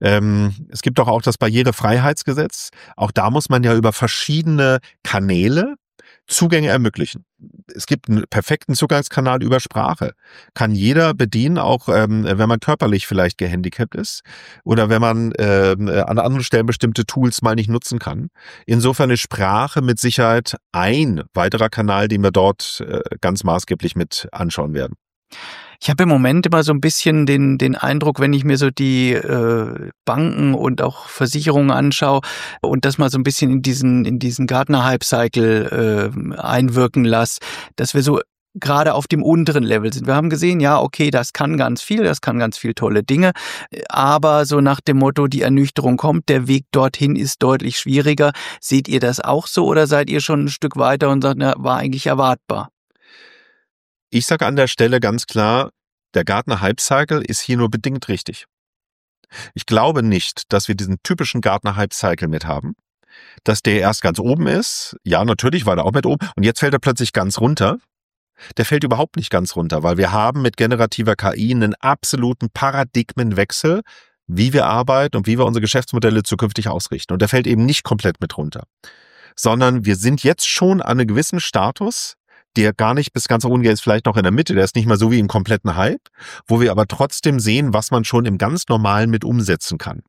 Es gibt doch auch das Barrierefreiheitsgesetz. Auch da muss man ja über verschiedene Kanäle Zugänge ermöglichen. Es gibt einen perfekten Zugangskanal über Sprache. Kann jeder bedienen, auch wenn man körperlich vielleicht gehandicapt ist oder wenn man an anderen Stellen bestimmte Tools mal nicht nutzen kann. Insofern ist Sprache mit Sicherheit ein weiterer Kanal, den wir dort ganz maßgeblich mit anschauen werden. Ich habe im Moment immer so ein bisschen den Eindruck, wenn ich mir so die Banken und auch Versicherungen anschaue und das mal so ein bisschen in diesen Gartner-Hype-Cycle einwirken lasse, dass wir so gerade auf dem unteren Level sind. Wir haben gesehen, ja, okay, das kann ganz viel tolle Dinge, aber so nach dem Motto, die Ernüchterung kommt, der Weg dorthin ist deutlich schwieriger. Seht ihr das auch so oder seid ihr schon ein Stück weiter und sagt, na, war eigentlich erwartbar? Ich sage an der Stelle ganz klar, der Gartner Hype Cycle ist hier nur bedingt richtig. Ich glaube nicht, dass wir diesen typischen Gartner Hype Cycle mit haben, dass der erst ganz oben ist. Ja, natürlich war der auch mit oben und jetzt fällt er plötzlich ganz runter. Der fällt überhaupt nicht ganz runter, weil wir haben mit generativer KI einen absoluten Paradigmenwechsel, wie wir arbeiten und wie wir unsere Geschäftsmodelle zukünftig ausrichten. Und der fällt eben nicht komplett mit runter, sondern wir sind jetzt schon an einem gewissen Status, der gar nicht bis ganz unten ist, vielleicht noch in der Mitte, der ist nicht mal so wie im kompletten Hype, wo wir aber trotzdem sehen, was man schon im ganz Normalen mit umsetzen kann.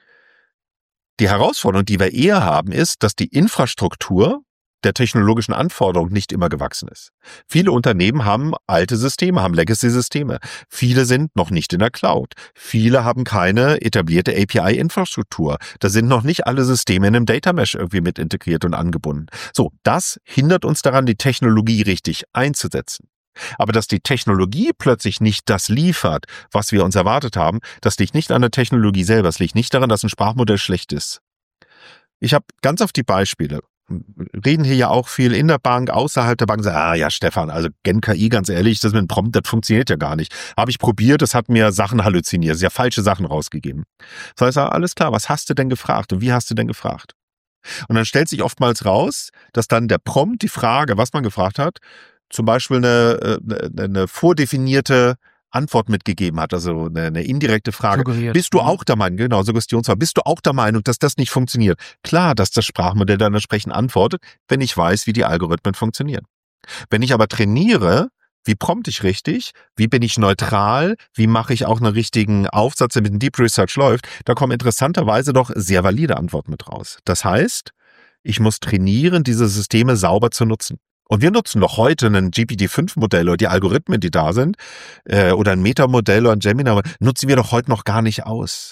Die Herausforderung, die wir eher haben, ist, dass die Infrastruktur der technologischen Anforderungen nicht immer gewachsen ist. Viele Unternehmen haben alte Systeme, haben Legacy-Systeme. Viele sind noch nicht in der Cloud. Viele haben keine etablierte API-Infrastruktur. Da sind noch nicht alle Systeme in einem Data Mesh irgendwie mit integriert und angebunden. So, das hindert uns daran, die Technologie richtig einzusetzen. Aber dass die Technologie plötzlich nicht das liefert, was wir uns erwartet haben, das liegt nicht an der Technologie selber. Es liegt nicht daran, dass ein Sprachmodell schlecht ist. Ich habe ganz oft die Beispiele. Reden hier ja auch viel in der Bank, außerhalb der Bank, sagen, ja Stefan, also Gen-KI, ganz ehrlich, das mit dem Prompt, das funktioniert ja gar nicht. Habe ich probiert, das hat mir Sachen halluziniert, ja falsche Sachen rausgegeben. So, ich sage, alles klar, was hast du denn gefragt und wie hast du denn gefragt? Und dann stellt sich oftmals raus, dass dann der Prompt, die Frage, was man gefragt hat, zum Beispiel eine vordefinierte Antwort mitgegeben hat, also eine indirekte Frage. Suggeriert. Bist du auch der Meinung, genau, Suggestionsfrage, bist du auch der Meinung, dass das nicht funktioniert? Klar, dass das Sprachmodell dann entsprechend antwortet, wenn ich weiß, wie die Algorithmen funktionieren. Wenn ich aber trainiere, wie prompte ich richtig, wie bin ich neutral, wie mache ich auch einen richtigen Aufsatz, der mit dem Deep Research läuft, da kommen interessanterweise doch sehr valide Antworten mit raus. Das heißt, ich muss trainieren, diese Systeme sauber zu nutzen. Und wir nutzen doch heute ein GPT-5-Modell oder die Algorithmen, die da sind, oder ein Meta-Modell oder ein Gemini, nutzen wir doch heute noch gar nicht aus.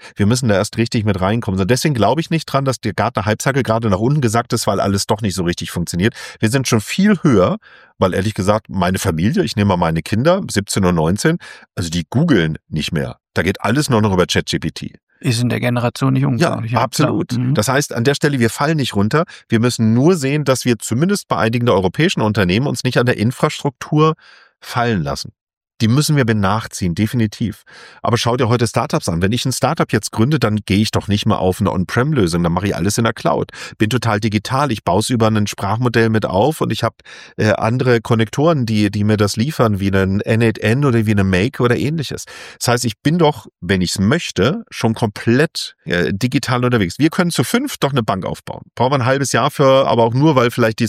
Wir müssen da erst richtig mit reinkommen. So, deswegen glaube ich nicht dran, dass der Gartner-Hype-Cycle gerade nach unten gesackt ist, weil alles doch nicht so richtig funktioniert. Wir sind schon viel höher, weil ehrlich gesagt, meine Familie, ich nehme mal meine Kinder, 17 und 19, also die googeln nicht mehr. Da geht alles nur noch über ChatGPT. Ist in der Generation nicht ungewöhnlich. Ja, absolut. Das heißt, an der Stelle, wir fallen nicht runter. Wir müssen nur sehen, dass wir zumindest bei einigen der europäischen Unternehmen uns nicht an der Infrastruktur fallen lassen. Die müssen wir nachziehen, definitiv. Aber schau dir heute Startups an. Wenn ich ein Startup jetzt gründe, dann gehe ich doch nicht mehr auf eine On-Prem-Lösung. Dann mache ich alles in der Cloud. Bin total digital. Ich baue es über ein Sprachmodell mit auf und ich habe andere Konnektoren, die mir das liefern, wie einen N8N oder wie eine Make oder ähnliches. Das heißt, ich bin doch, wenn ich es möchte, schon komplett digital unterwegs. Wir können zu 5 doch eine Bank aufbauen. Brauchen wir ein halbes Jahr für, aber auch nur, weil vielleicht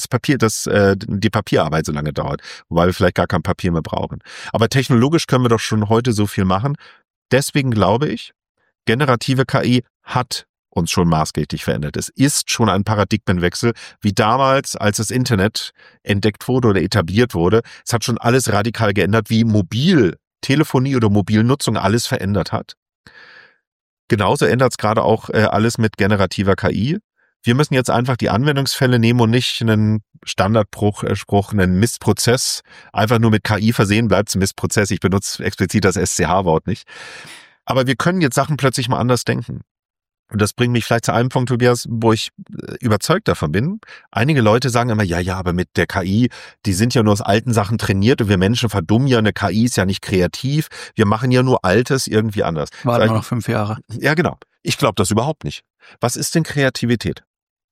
die Papierarbeit so lange dauert. Wobei wir vielleicht gar kein Papier mehr brauchen. Aber technologisch können wir doch schon heute so viel machen. Deswegen glaube ich, generative KI hat uns schon maßgeblich verändert. Es ist schon ein Paradigmenwechsel, wie damals, als das Internet entdeckt wurde oder etabliert wurde. Es hat schon alles radikal geändert, wie Mobiltelefonie oder Mobilnutzung alles verändert hat. Genauso ändert es gerade auch alles mit generativer KI. Wir müssen jetzt einfach die Anwendungsfälle nehmen und nicht einen Standardspruch, einen Missprozess einfach nur mit KI versehen, bleibt es ein Missprozess. Ich benutze explizit das SCH-Wort nicht. Aber wir können jetzt Sachen plötzlich mal anders denken. Und das bringt mich vielleicht zu einem Punkt, Tobias, wo ich überzeugt davon bin. Einige Leute sagen immer, ja, aber mit der KI, die sind ja nur aus alten Sachen trainiert und wir Menschen verdummen ja, eine KI ist ja nicht kreativ. Wir machen ja nur Altes irgendwie anders. Warten wir noch 5 Jahre. Ja, genau. Ich glaube das überhaupt nicht. Was ist denn Kreativität?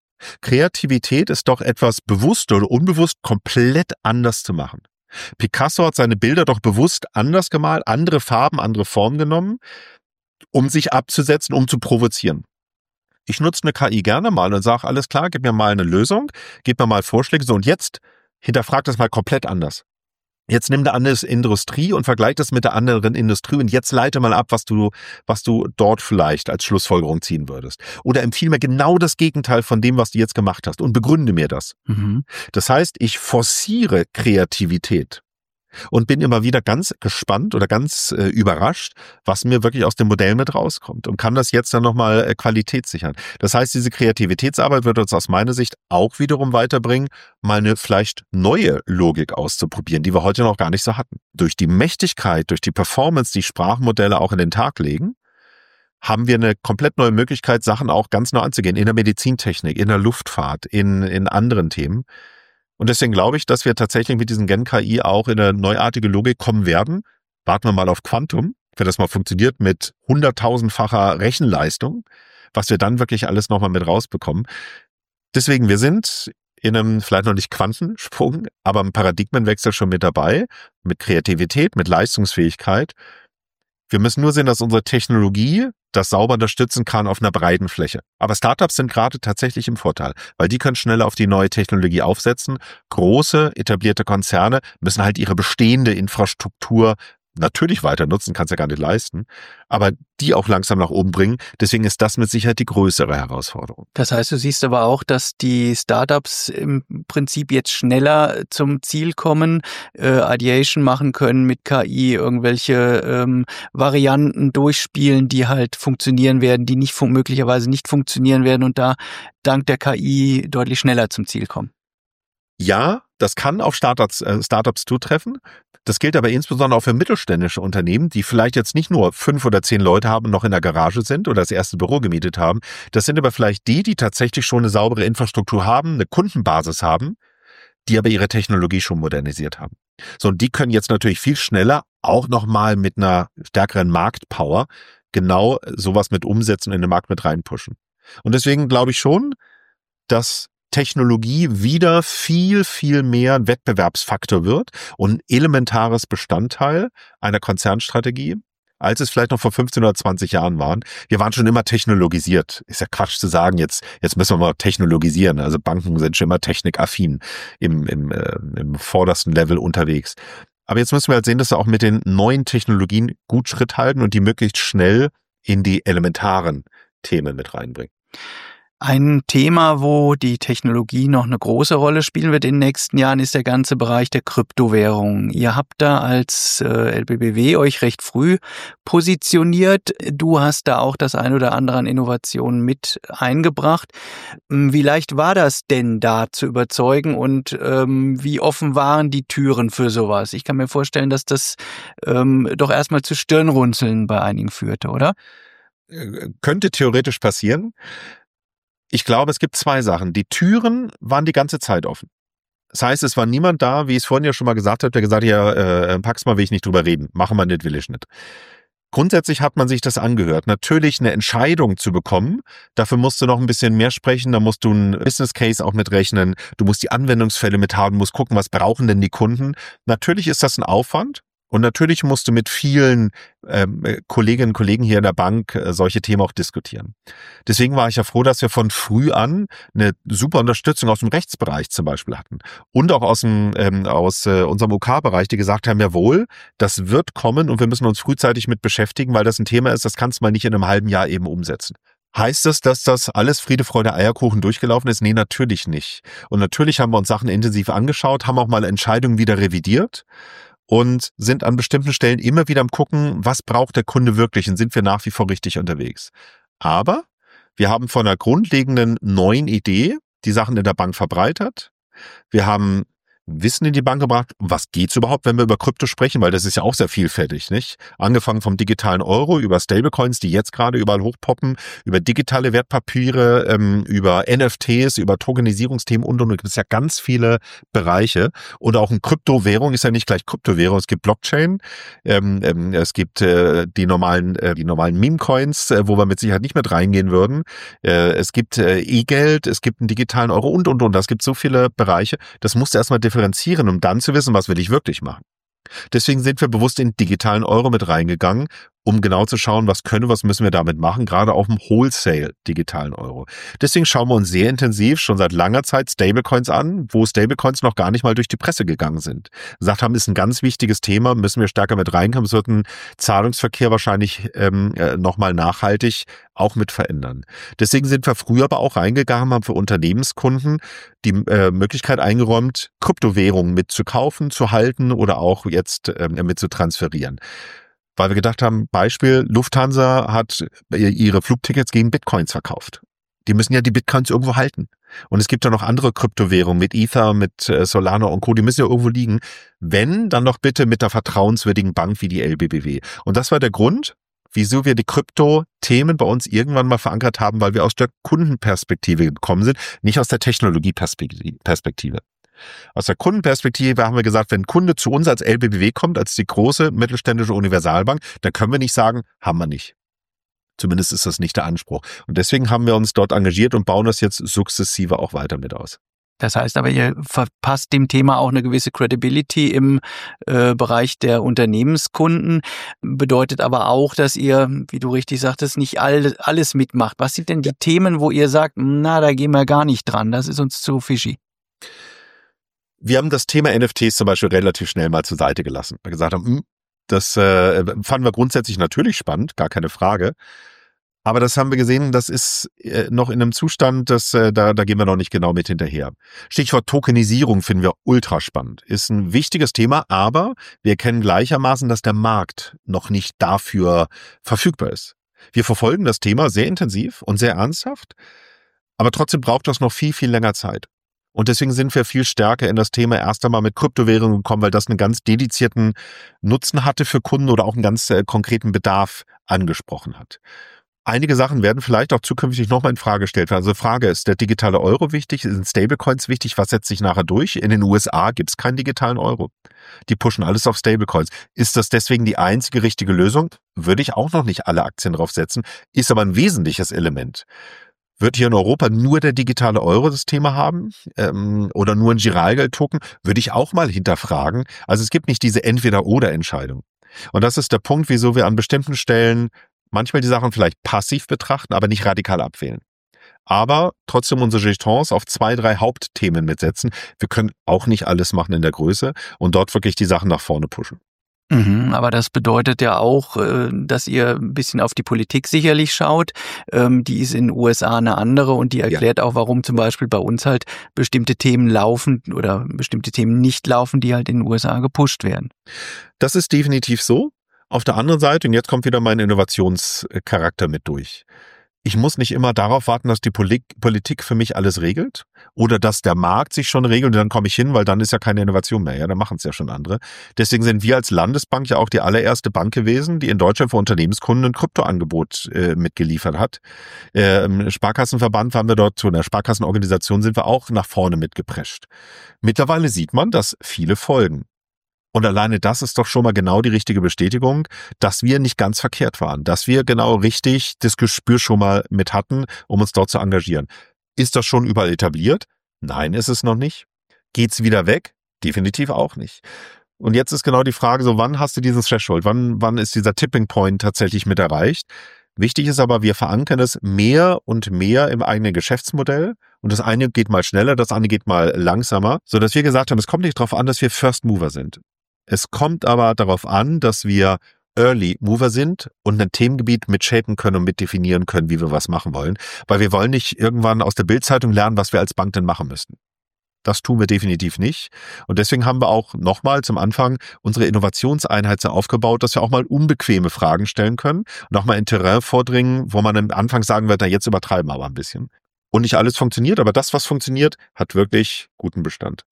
Kreativität ist doch etwas bewusst oder unbewusst komplett anders zu machen. Picasso hat seine Bilder doch bewusst anders gemalt, andere Farben, andere Formen genommen, um sich abzusetzen, um zu provozieren. Ich nutze eine KI gerne mal und sage, alles klar, gib mir mal eine Lösung, gib mir mal Vorschläge, so und jetzt hinterfrag das mal komplett anders. Jetzt nimm eine andere Industrie und vergleich das mit der anderen Industrie und jetzt leite mal ab, was du dort vielleicht als Schlussfolgerung ziehen würdest. Oder empfehle mir genau das Gegenteil von dem, was du jetzt gemacht hast und begründe mir das. Das heißt, ich forciere Kreativität und bin immer wieder ganz gespannt oder ganz überrascht, was mir wirklich aus dem Modell mit rauskommt und kann das jetzt dann nochmal Qualität sichern. Das heißt, diese Kreativitätsarbeit wird uns aus meiner Sicht auch wiederum weiterbringen, mal eine vielleicht neue Logik auszuprobieren, die wir heute noch gar nicht so hatten. Durch die Mächtigkeit, durch die Performance, die Sprachmodelle auch in den Tag legen, haben wir eine komplett neue Möglichkeit, Sachen auch ganz neu anzugehen, in der Medizintechnik, in der Luftfahrt, in anderen Themen. Und deswegen glaube ich, dass wir tatsächlich mit diesen Gen-KI auch in eine neuartige Logik kommen werden. Warten wir mal auf Quantum, wenn das mal funktioniert mit 100.000-facher Rechenleistung, was wir dann wirklich alles nochmal mit rausbekommen. Deswegen, wir sind in einem vielleicht noch nicht Quantensprung, aber im Paradigmenwechsel schon mit dabei, mit Kreativität, mit Leistungsfähigkeit. Wir müssen nur sehen, dass unsere Technologie das sauber unterstützen kann auf einer breiten Fläche. Aber Startups sind gerade tatsächlich im Vorteil, weil die können schneller auf die neue Technologie aufsetzen. Große, etablierte Konzerne müssen halt ihre bestehende Infrastruktur natürlich weiter nutzen, kann es ja gar nicht leisten, aber die auch langsam nach oben bringen. Deswegen ist das mit Sicherheit die größere Herausforderung. Das heißt, du siehst aber auch, dass die Startups im Prinzip jetzt schneller zum Ziel kommen, Ideation machen können mit KI, irgendwelche Varianten durchspielen, die halt funktionieren werden, die nicht möglicherweise nicht funktionieren werden und da dank der KI deutlich schneller zum Ziel kommen. Ja, das kann auf Startups zutreffen. Das gilt aber insbesondere auch für mittelständische Unternehmen, die vielleicht jetzt nicht nur 5 oder 10 Leute haben und noch in der Garage sind oder das erste Büro gemietet haben. Das sind aber vielleicht die tatsächlich schon eine saubere Infrastruktur haben, eine Kundenbasis haben, die aber ihre Technologie schon modernisiert haben. So, und die können jetzt natürlich viel schneller, auch nochmal mit einer stärkeren Marktpower, genau sowas mit umsetzen und in den Markt mit reinpushen. Und deswegen glaube ich schon, dass Technologie wieder viel, viel mehr ein Wettbewerbsfaktor wird und ein elementares Bestandteil einer Konzernstrategie, als es vielleicht noch vor 15 oder 20 Jahren waren. Wir waren schon immer technologisiert. Ist ja Quatsch zu sagen, jetzt müssen wir mal technologisieren. Also Banken sind schon immer technikaffin im vordersten Level unterwegs. Aber jetzt müssen wir halt sehen, dass wir auch mit den neuen Technologien gut Schritt halten und die möglichst schnell in die elementaren Themen mit reinbringen. Ein Thema, wo die Technologie noch eine große Rolle spielen wird in den nächsten Jahren, ist der ganze Bereich der Kryptowährungen. Ihr habt da als LBBW euch recht früh positioniert. Du hast da auch das ein oder andere an Innovationen mit eingebracht. Wie leicht war das denn da zu überzeugen und wie offen waren die Türen für sowas? Ich kann mir vorstellen, dass das doch erstmal zu Stirnrunzeln bei einigen führte, oder? Könnte theoretisch passieren. Ich glaube, es gibt zwei Sachen. Die Türen waren die ganze Zeit offen. Das heißt, es war niemand da, wie ich es vorhin ja schon mal gesagt habe, der gesagt hat, ja, pack's mal, will ich nicht drüber reden. Machen wir nicht, will ich nicht. Grundsätzlich hat man sich das angehört. Natürlich eine Entscheidung zu bekommen, dafür musst du noch ein bisschen mehr sprechen, da musst du einen Business Case auch mitrechnen, du musst die Anwendungsfälle mit haben, musst gucken, was brauchen denn die Kunden. Natürlich ist das ein Aufwand. Und natürlich musst du mit vielen Kolleginnen und Kollegen hier in der Bank solche Themen auch diskutieren. Deswegen war ich ja froh, dass wir von früh an eine super Unterstützung aus dem Rechtsbereich zum Beispiel hatten. Und auch aus unserem OK-Bereich, die gesagt haben, jawohl, das wird kommen und wir müssen uns frühzeitig mit beschäftigen, weil das ein Thema ist, das kannst du mal nicht in einem halben Jahr eben umsetzen. Heißt das, dass das alles Friede, Freude, Eierkuchen durchgelaufen ist? Nee, natürlich nicht. Und natürlich haben wir uns Sachen intensiv angeschaut, haben auch mal Entscheidungen wieder revidiert. Und sind an bestimmten Stellen immer wieder am Gucken, was braucht der Kunde wirklich und sind wir nach wie vor richtig unterwegs. Aber wir haben von einer grundlegenden neuen Idee die Sachen in der Bank verbreitert. Wir haben Wissen in die Bank gebracht, was geht's überhaupt, wenn wir über Krypto sprechen, weil das ist ja auch sehr vielfältig, nicht? Angefangen vom digitalen Euro, über Stablecoins, die jetzt gerade überall hochpoppen, über digitale Wertpapiere, über NFTs, über Tokenisierungsthemen und. Es gibt ja ganz viele Bereiche. Und auch eine Kryptowährung ist ja nicht gleich Kryptowährung. Es gibt Blockchain, es gibt die normalen Meme-Coins, wo wir mit Sicherheit nicht mit reingehen würden. Es gibt E-Geld, es gibt einen digitalen Euro und. Es gibt so viele Bereiche. Das musst du erstmal differenzieren, um dann zu wissen, was will ich wirklich machen. Deswegen sind wir bewusst in digitalen Euro mit reingegangen, um genau zu schauen, was müssen wir damit machen, gerade auch im Wholesale digitalen Euro. Deswegen schauen wir uns sehr intensiv schon seit langer Zeit Stablecoins an, wo Stablecoins noch gar nicht mal durch die Presse gegangen sind. Gesagt haben, ist ein ganz wichtiges Thema, müssen wir stärker mit reinkommen. Es wird einen Zahlungsverkehr wahrscheinlich nochmal nachhaltig auch mit verändern. Deswegen sind wir früher aber auch reingegangen, haben für Unternehmenskunden die Möglichkeit eingeräumt, Kryptowährungen mitzukaufen, zu halten oder auch jetzt mit zu transferieren. Weil wir gedacht haben, Beispiel, Lufthansa hat ihre Flugtickets gegen Bitcoins verkauft. Die müssen ja die Bitcoins irgendwo halten. Und es gibt ja noch andere Kryptowährungen mit Ether, mit Solana und Co., die müssen ja irgendwo liegen. Wenn, dann doch bitte mit einer vertrauenswürdigen Bank wie die LBBW. Und das war der Grund, wieso wir die Krypto-Themen bei uns irgendwann mal verankert haben, weil wir aus der Kundenperspektive gekommen sind, nicht aus der Technologieperspektive. Aus der Kundenperspektive haben wir gesagt, wenn ein Kunde zu uns als LBBW kommt, als die große mittelständische Universalbank, dann können wir nicht sagen, haben wir nicht. Zumindest ist das nicht der Anspruch. Und deswegen haben wir uns dort engagiert und bauen das jetzt sukzessive auch weiter mit aus. Das heißt aber, ihr verpasst dem Thema auch eine gewisse Credibility im Bereich der Unternehmenskunden. Bedeutet aber auch, dass ihr, wie du richtig sagtest, nicht alles mitmacht. Was sind denn die Themen, wo ihr sagt, na, da gehen wir gar nicht dran, das ist uns zu fishy? Wir haben das Thema NFTs zum Beispiel relativ schnell mal zur Seite gelassen. Wir gesagt haben, das fanden wir grundsätzlich natürlich spannend, gar keine Frage. Aber das haben wir gesehen, das ist noch in einem Zustand, da gehen wir noch nicht genau mit hinterher. Stichwort Tokenisierung finden wir ultra spannend. Ist ein wichtiges Thema, aber wir erkennen gleichermaßen, dass der Markt noch nicht dafür verfügbar ist. Wir verfolgen das Thema sehr intensiv und sehr ernsthaft, aber trotzdem braucht das noch viel, viel länger Zeit. Und deswegen sind wir viel stärker in das Thema erst einmal mit Kryptowährungen gekommen, weil das einen ganz dedizierten Nutzen hatte für Kunden oder auch einen ganz konkreten Bedarf angesprochen hat. Einige Sachen werden vielleicht auch zukünftig nochmal in Frage gestellt werden. Also Frage, ist der digitale Euro wichtig? Sind Stablecoins wichtig? Was setzt sich nachher durch? In den USA gibt es keinen digitalen Euro. Die pushen alles auf Stablecoins. Ist das deswegen die einzige richtige Lösung? Würde ich auch noch nicht alle Aktien drauf setzen. Ist aber ein wesentliches Element. Wird hier in Europa nur der digitale Euro das Thema haben oder nur ein Giralgeld-Token? Würde ich auch mal hinterfragen. Also es gibt nicht diese Entweder-oder-Entscheidung. Und das ist der Punkt, wieso wir an bestimmten Stellen manchmal die Sachen vielleicht passiv betrachten, aber nicht radikal abwählen. Aber trotzdem unsere Jetons auf 2, 3 Hauptthemen mitsetzen. Wir können auch nicht alles machen in der Größe und dort wirklich die Sachen nach vorne pushen. Aber das bedeutet ja auch, dass ihr ein bisschen auf die Politik sicherlich schaut. Die ist in den USA eine andere und die erklärt auch, warum zum Beispiel bei uns halt bestimmte Themen laufen oder bestimmte Themen nicht laufen, die halt in den USA gepusht werden. Das ist definitiv so. Auf der anderen Seite, und jetzt kommt wieder mein Innovationscharakter mit durch. Ich muss nicht immer darauf warten, dass die Politik für mich alles regelt oder dass der Markt sich schon regelt und dann komme ich hin, weil dann ist ja keine Innovation mehr. Ja, dann machen es ja schon andere. Deswegen sind wir als Landesbank ja auch die allererste Bank gewesen, die in Deutschland für Unternehmenskunden ein Kryptoangebot mitgeliefert hat. Im Sparkassenverband waren wir dort, zu einer Sparkassenorganisation sind wir auch nach vorne mitgeprescht. Mittlerweile sieht man, dass viele folgen. Und alleine das ist doch schon mal genau die richtige Bestätigung, dass wir nicht ganz verkehrt waren, dass wir genau richtig das Gespür schon mal mit hatten, um uns dort zu engagieren. Ist das schon überall etabliert? Nein, ist es noch nicht. Geht's wieder weg? Definitiv auch nicht. Und jetzt ist genau die Frage, so wann hast du diesen Threshold? Wann ist dieser Tipping Point tatsächlich mit erreicht? Wichtig ist aber, wir verankern es mehr und mehr im eigenen Geschäftsmodell. Und das eine geht mal schneller, das andere geht mal langsamer, sodass wir gesagt haben, es kommt nicht darauf an, dass wir First Mover sind. Es kommt aber darauf an, dass wir Early Mover sind und ein Themengebiet mitshapen können und mitdefinieren können, wie wir was machen wollen. Weil wir wollen nicht irgendwann aus der Bild-Zeitung lernen, was wir als Bank denn machen müssten. Das tun wir definitiv nicht. Und deswegen haben wir auch nochmal zum Anfang unsere Innovationseinheit so aufgebaut, dass wir auch mal unbequeme Fragen stellen können und auch mal in Terrain vordringen, wo man am Anfang sagen wird, na jetzt übertreiben wir aber ein bisschen. Und nicht alles funktioniert, aber das, was funktioniert, hat wirklich guten Bestand.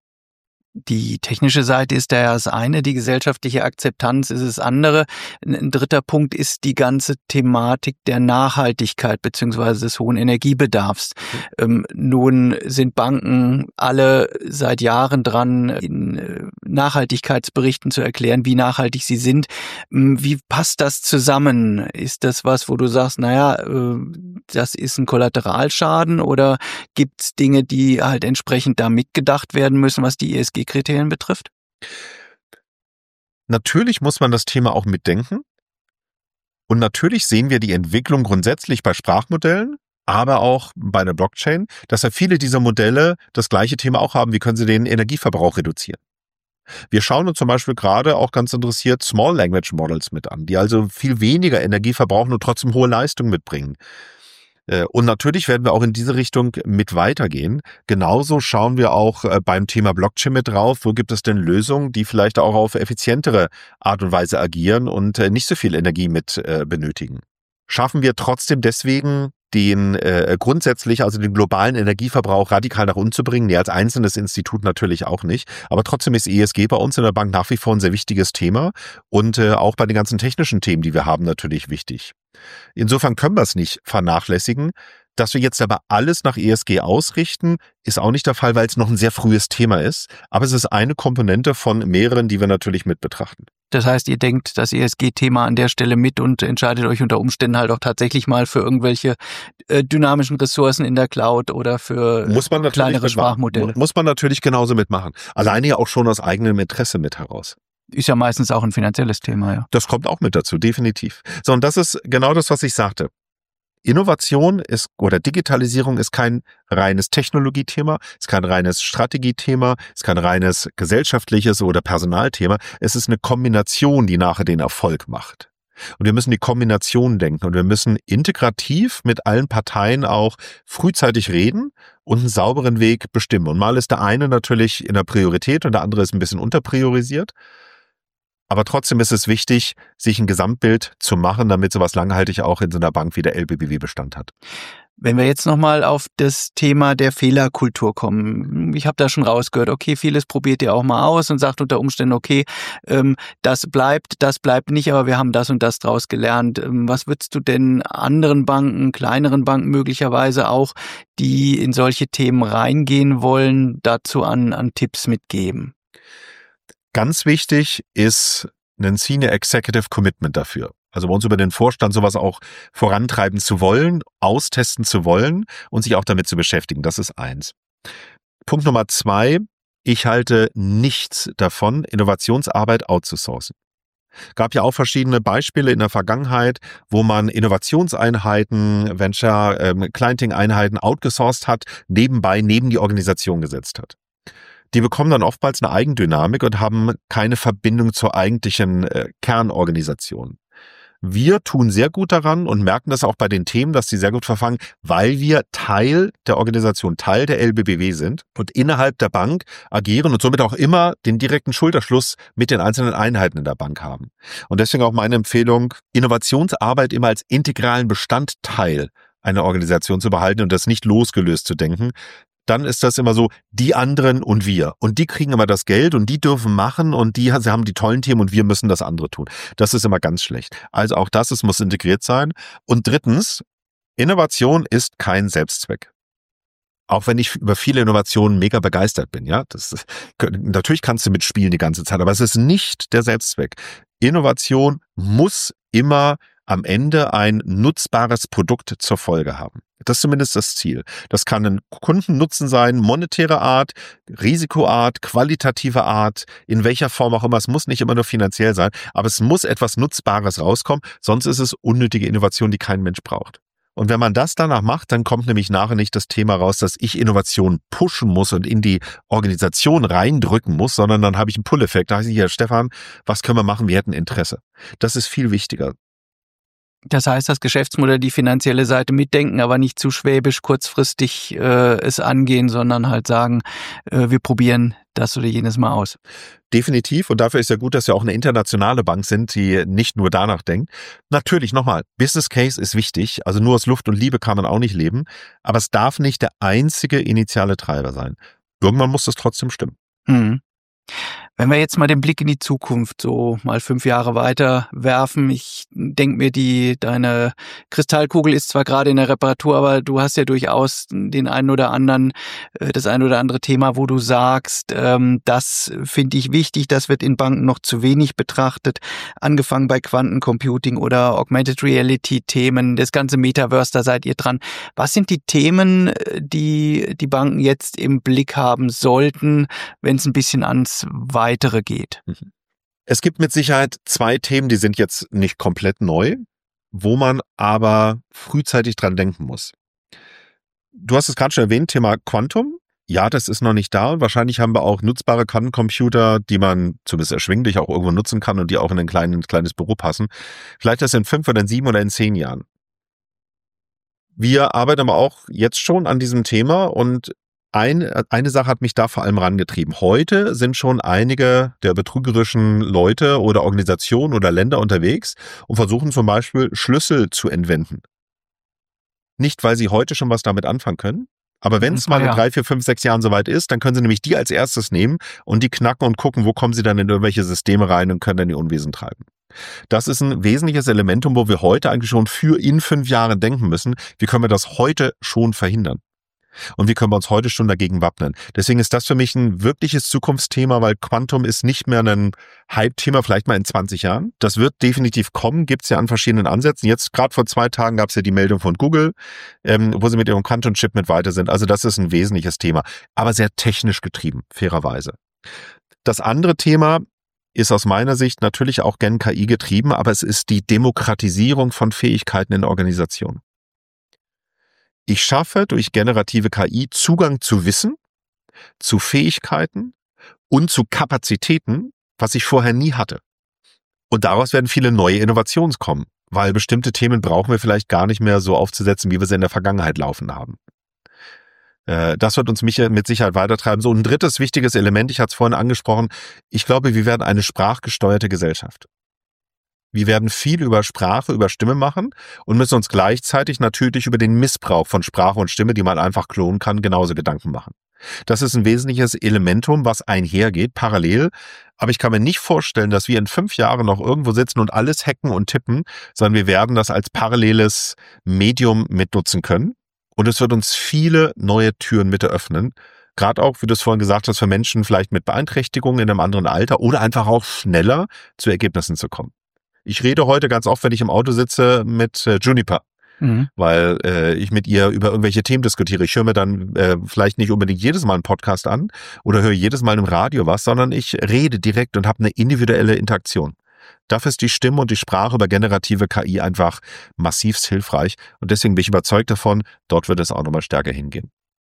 Die technische Seite ist da ja das eine, die gesellschaftliche Akzeptanz ist das andere. Ein dritter Punkt ist die ganze Thematik der Nachhaltigkeit beziehungsweise des hohen Energiebedarfs. Nun sind Banken alle seit Jahren dran, in Nachhaltigkeitsberichten zu erklären, wie nachhaltig sie sind. Wie passt das zusammen? Ist das was, wo du sagst, das ist ein Kollateralschaden oder gibt es Dinge, die halt entsprechend da mitgedacht werden müssen, was die ESG-Kriterien betrifft? Natürlich muss man das Thema auch mitdenken. Und natürlich sehen wir die Entwicklung grundsätzlich bei Sprachmodellen, aber auch bei der Blockchain, dass ja viele dieser Modelle das gleiche Thema auch haben, wie können sie den Energieverbrauch reduzieren. Wir schauen uns zum Beispiel gerade auch ganz interessiert Small Language Models mit an, die also viel weniger Energie verbrauchen und trotzdem hohe Leistung mitbringen. Und natürlich werden wir auch in diese Richtung mit weitergehen. Genauso schauen wir auch beim Thema Blockchain mit drauf, wo gibt es denn Lösungen, die vielleicht auch auf effizientere Art und Weise agieren und nicht so viel Energie mit benötigen. Schaffen wir trotzdem deswegen den grundsätzlich, also den globalen Energieverbrauch radikal nach unten zu bringen? Nee, als einzelnes Institut natürlich auch nicht. Aber trotzdem ist ESG bei uns in der Bank nach wie vor ein sehr wichtiges Thema und auch bei den ganzen technischen Themen, die wir haben, natürlich wichtig. Insofern können wir es nicht vernachlässigen. Dass wir jetzt aber alles nach ESG ausrichten, ist auch nicht der Fall, weil es noch ein sehr frühes Thema ist. Aber es ist eine Komponente von mehreren, die wir natürlich mit betrachten. Das heißt, ihr denkt das ESG-Thema an der Stelle mit und entscheidet euch unter Umständen halt auch tatsächlich mal für irgendwelche dynamischen Ressourcen in der Cloud oder für kleinere Sprachmodelle. Muss man natürlich genauso mitmachen. Alleine ja auch schon aus eigenem Interesse mit heraus. Ist ja meistens auch ein finanzielles Thema, ja. Das kommt auch mit dazu, definitiv. So, und das ist genau das, was ich sagte. Innovation ist oder Digitalisierung ist kein reines Technologiethema, ist kein reines Strategiethema, ist kein reines gesellschaftliches oder Personalthema. Es ist eine Kombination, die nachher den Erfolg macht. Und wir müssen die Kombination denken und wir müssen integrativ mit allen Parteien auch frühzeitig reden und einen sauberen Weg bestimmen. Und mal ist der eine natürlich in der Priorität und der andere ist ein bisschen unterpriorisiert. Aber trotzdem ist es wichtig, sich ein Gesamtbild zu machen, damit sowas langhaltig auch in so einer Bank wie der LBBW Bestand hat. Wenn wir jetzt nochmal auf das Thema der Fehlerkultur kommen. Ich habe da schon rausgehört, okay, vieles probiert ihr auch mal aus und sagt unter Umständen, okay, das bleibt nicht, aber wir haben das und das draus gelernt. Was würdest du denn anderen Banken, kleineren Banken möglicherweise auch, die in solche Themen reingehen wollen, dazu an Tipps mitgeben? Ganz wichtig ist ein Senior Executive Commitment dafür. Also bei uns über den Vorstand sowas auch vorantreiben zu wollen, austesten zu wollen und sich auch damit zu beschäftigen. Das ist eins. Punkt Nummer 2. Ich halte nichts davon, Innovationsarbeit outzusourcen. Gab ja auch verschiedene Beispiele in der Vergangenheit, wo man Innovationseinheiten, Venture, Clienting-Einheiten outgesourced hat, nebenbei neben die Organisation gesetzt hat. die bekommen dann oftmals eine Eigendynamik und haben keine Verbindung zur eigentlichen Kernorganisation. Wir tun sehr gut daran und merken das auch bei den Themen, dass die sehr gut verfangen, weil wir Teil der Organisation, Teil der LBBW sind und innerhalb der Bank agieren und somit auch immer den direkten Schulterschluss mit den einzelnen Einheiten in der Bank haben. Und deswegen auch meine Empfehlung, Innovationsarbeit immer als integralen Bestandteil einer Organisation zu behalten und das nicht losgelöst zu denken. Dann ist das immer so, die anderen und wir. Und die kriegen immer das Geld und die dürfen machen und sie haben die tollen Themen und wir müssen das andere tun. Das ist immer ganz schlecht. Also auch das, es muss integriert sein. Und drittens, Innovation ist kein Selbstzweck. Auch wenn ich über viele Innovationen mega begeistert bin, ja. Natürlich kannst du mitspielen die ganze Zeit, aber es ist nicht der Selbstzweck. Innovation muss immer am Ende ein nutzbares Produkt zur Folge haben. Das ist zumindest das Ziel. Das kann ein Kundennutzen sein, monetäre Art, Risikoart, qualitative Art, in welcher Form auch immer. Es muss nicht immer nur finanziell sein, aber es muss etwas Nutzbares rauskommen, sonst ist es unnötige Innovation, die kein Mensch braucht. Und wenn man das danach macht, dann kommt nämlich nachher nicht das Thema raus, dass ich Innovation pushen muss und in die Organisation reindrücken muss, sondern dann habe ich einen Pull-Effekt. Da heißt hier, Stefan, was können wir machen? Wir hätten Interesse. Das ist viel wichtiger. Das heißt, das Geschäftsmodell, die finanzielle Seite mitdenken, aber nicht zu schwäbisch kurzfristig es angehen, sondern halt sagen, wir probieren das oder jenes mal aus. Definitiv. Und dafür ist ja gut, dass wir auch eine internationale Bank sind, die nicht nur danach denkt. Natürlich, nochmal, Business Case ist wichtig. Also nur aus Luft und Liebe kann man auch nicht leben. Aber es darf nicht der einzige initiale Treiber sein. Irgendwann muss das trotzdem stimmen. Mhm. Wenn wir jetzt mal den Blick in die Zukunft so mal 5 Jahre weiter werfen, ich denke mir, deine Kristallkugel ist zwar gerade in der Reparatur, aber du hast ja durchaus den einen oder anderen, das ein oder andere Thema, wo du sagst, das finde ich wichtig, das wird in Banken noch zu wenig betrachtet, angefangen bei Quantencomputing oder Augmented Reality Themen, das ganze Metaverse, da seid ihr dran. Was sind die Themen, die die Banken jetzt im Blick haben sollten, wenn es ein bisschen ans Weitere geht? Es gibt mit Sicherheit 2 Themen, die sind jetzt nicht komplett neu, wo man aber frühzeitig dran denken muss. Du hast es gerade schon erwähnt, Thema Quantum. Ja, das ist noch nicht da und wahrscheinlich haben wir auch nutzbare Quantencomputer, die man zumindest erschwinglich auch irgendwo nutzen kann und die auch in ein kleines Büro passen. Vielleicht das in 5 oder in 7 oder in 10 Jahren. Wir arbeiten aber auch jetzt schon an diesem Thema und eine Sache hat mich da vor allem rangetrieben. Heute sind schon einige der betrügerischen Leute oder Organisationen oder Länder unterwegs und versuchen zum Beispiel Schlüssel zu entwenden. Nicht, weil sie heute schon was damit anfangen können, aber wenn es mal in 3, 4, 5, 6 Jahren soweit ist, dann können sie nämlich die als erstes nehmen und die knacken und gucken, wo kommen sie dann in irgendwelche Systeme rein und können dann ihr Unwesen treiben. Das ist ein wesentliches Elementum, wo wir heute eigentlich schon für in 5 Jahren denken müssen. Wie können wir das heute schon verhindern? Und wie können wir uns heute schon dagegen wappnen? Deswegen ist das für mich ein wirkliches Zukunftsthema, weil Quantum ist nicht mehr ein Hype-Thema, vielleicht mal in 20 Jahren. Das wird definitiv kommen, gibt es ja an verschiedenen Ansätzen. Jetzt gerade vor 2 Tagen gab es ja die Meldung von Google, wo sie mit ihrem Quantum-Chip mit weiter sind. Also das ist ein wesentliches Thema, aber sehr technisch getrieben, fairerweise. Das andere Thema ist aus meiner Sicht natürlich auch gern KI getrieben, aber es ist die Demokratisierung von Fähigkeiten in Organisationen. Ich schaffe durch generative KI Zugang zu Wissen, zu Fähigkeiten und zu Kapazitäten, was ich vorher nie hatte. Und daraus werden viele neue Innovationen kommen, weil bestimmte Themen brauchen wir vielleicht gar nicht mehr so aufzusetzen, wie wir sie in der Vergangenheit laufen haben. Das wird uns mit Sicherheit weitertreiben. So, ein drittes wichtiges Element, ich hatte es vorhin angesprochen, ich glaube, wir werden eine sprachgesteuerte Gesellschaft. Wir werden viel über Sprache, über Stimme machen und müssen uns gleichzeitig natürlich über den Missbrauch von Sprache und Stimme, die man einfach klonen kann, genauso Gedanken machen. Das ist ein wesentliches Elementum, was einhergeht, parallel. Aber ich kann mir nicht vorstellen, dass wir in 5 Jahren noch irgendwo sitzen und alles hacken und tippen, sondern wir werden das als paralleles Medium mitnutzen können. Und es wird uns viele neue Türen mit eröffnen. Gerade auch, wie du es vorhin gesagt hast, für Menschen vielleicht mit Beeinträchtigungen in einem anderen Alter oder einfach auch schneller zu Ergebnissen zu kommen. Ich rede heute ganz oft, wenn ich im Auto sitze, mit Juniper, weil ich mit ihr über irgendwelche Themen diskutiere. Ich höre mir dann vielleicht nicht unbedingt jedes Mal einen Podcast an oder höre jedes Mal im Radio was, sondern ich rede direkt und habe eine individuelle Interaktion. Dafür ist die Stimme und die Sprache über generative KI einfach massivst hilfreich und deswegen bin ich überzeugt davon, dort wird es auch nochmal stärker hingehen.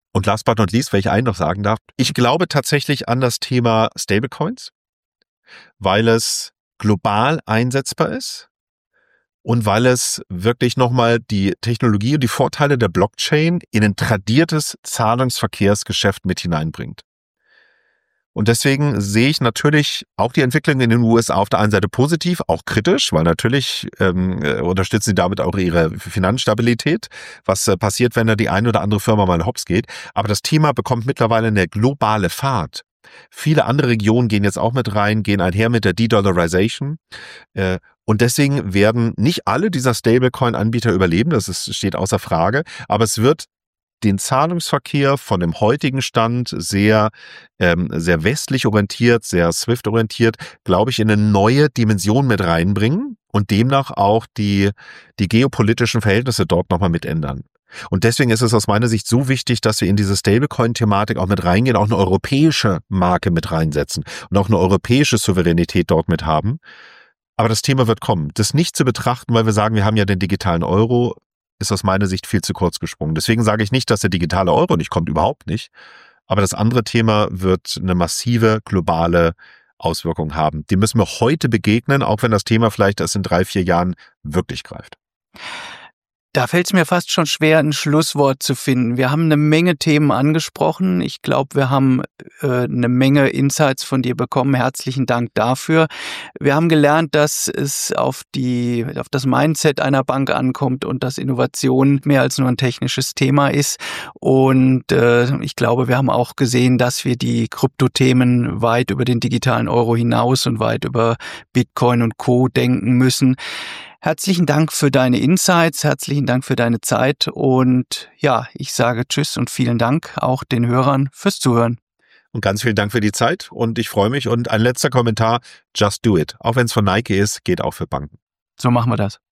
Und last but not least, wenn ich einen noch sagen darf, ich glaube tatsächlich an das Thema Stablecoins, weil es global einsetzbar ist und weil es wirklich nochmal die Technologie und die Vorteile der Blockchain in ein tradiertes Zahlungsverkehrsgeschäft mit hineinbringt. Und deswegen sehe ich natürlich auch die Entwicklung in den USA auf der einen Seite positiv, auch kritisch, weil natürlich unterstützen sie damit auch ihre Finanzstabilität. Was passiert, wenn da die eine oder andere Firma mal hops geht? Aber das Thema bekommt mittlerweile eine globale Fahrt. Viele andere Regionen gehen jetzt auch mit rein, gehen einher mit der De-Dollarization. Und deswegen werden nicht alle dieser Stablecoin-Anbieter überleben, steht außer Frage, aber es wird den Zahlungsverkehr von dem heutigen Stand sehr westlich orientiert, sehr SWIFT orientiert, glaube ich, in eine neue Dimension mit reinbringen und demnach auch die geopolitischen Verhältnisse dort nochmal mit ändern. Und deswegen ist es aus meiner Sicht so wichtig, dass wir in diese Stablecoin-Thematik auch mit reingehen, auch eine europäische Marke mit reinsetzen und auch eine europäische Souveränität dort mit haben. Aber das Thema wird kommen. Das nicht zu betrachten, weil wir sagen, wir haben ja den digitalen Euro, ist aus meiner Sicht viel zu kurz gesprungen. Deswegen sage ich nicht, dass der digitale Euro nicht kommt, überhaupt nicht. Aber das andere Thema wird eine massive globale Auswirkung haben. Dem müssen wir heute begegnen, auch wenn das Thema vielleicht erst in 3-4 Jahren wirklich greift. Da fällt es mir fast schon schwer, ein Schlusswort zu finden. Wir haben eine Menge Themen angesprochen. Ich glaube, wir haben eine Menge Insights von dir bekommen. Herzlichen Dank dafür. Wir haben gelernt, dass es auf das Mindset einer Bank ankommt und dass Innovation mehr als nur ein technisches Thema ist. Und ich glaube, wir haben auch gesehen, dass wir die Kryptothemen weit über den digitalen Euro hinaus und weit über Bitcoin und Co. denken müssen. Herzlichen Dank für deine Insights, herzlichen Dank für deine Zeit und ja, ich sage Tschüss und vielen Dank auch den Hörern fürs Zuhören. Und ganz vielen Dank für die Zeit und ich freue mich. Und ein letzter Kommentar, just do it. Auch wenn es von Nike ist, geht auch für Banken. So machen wir das.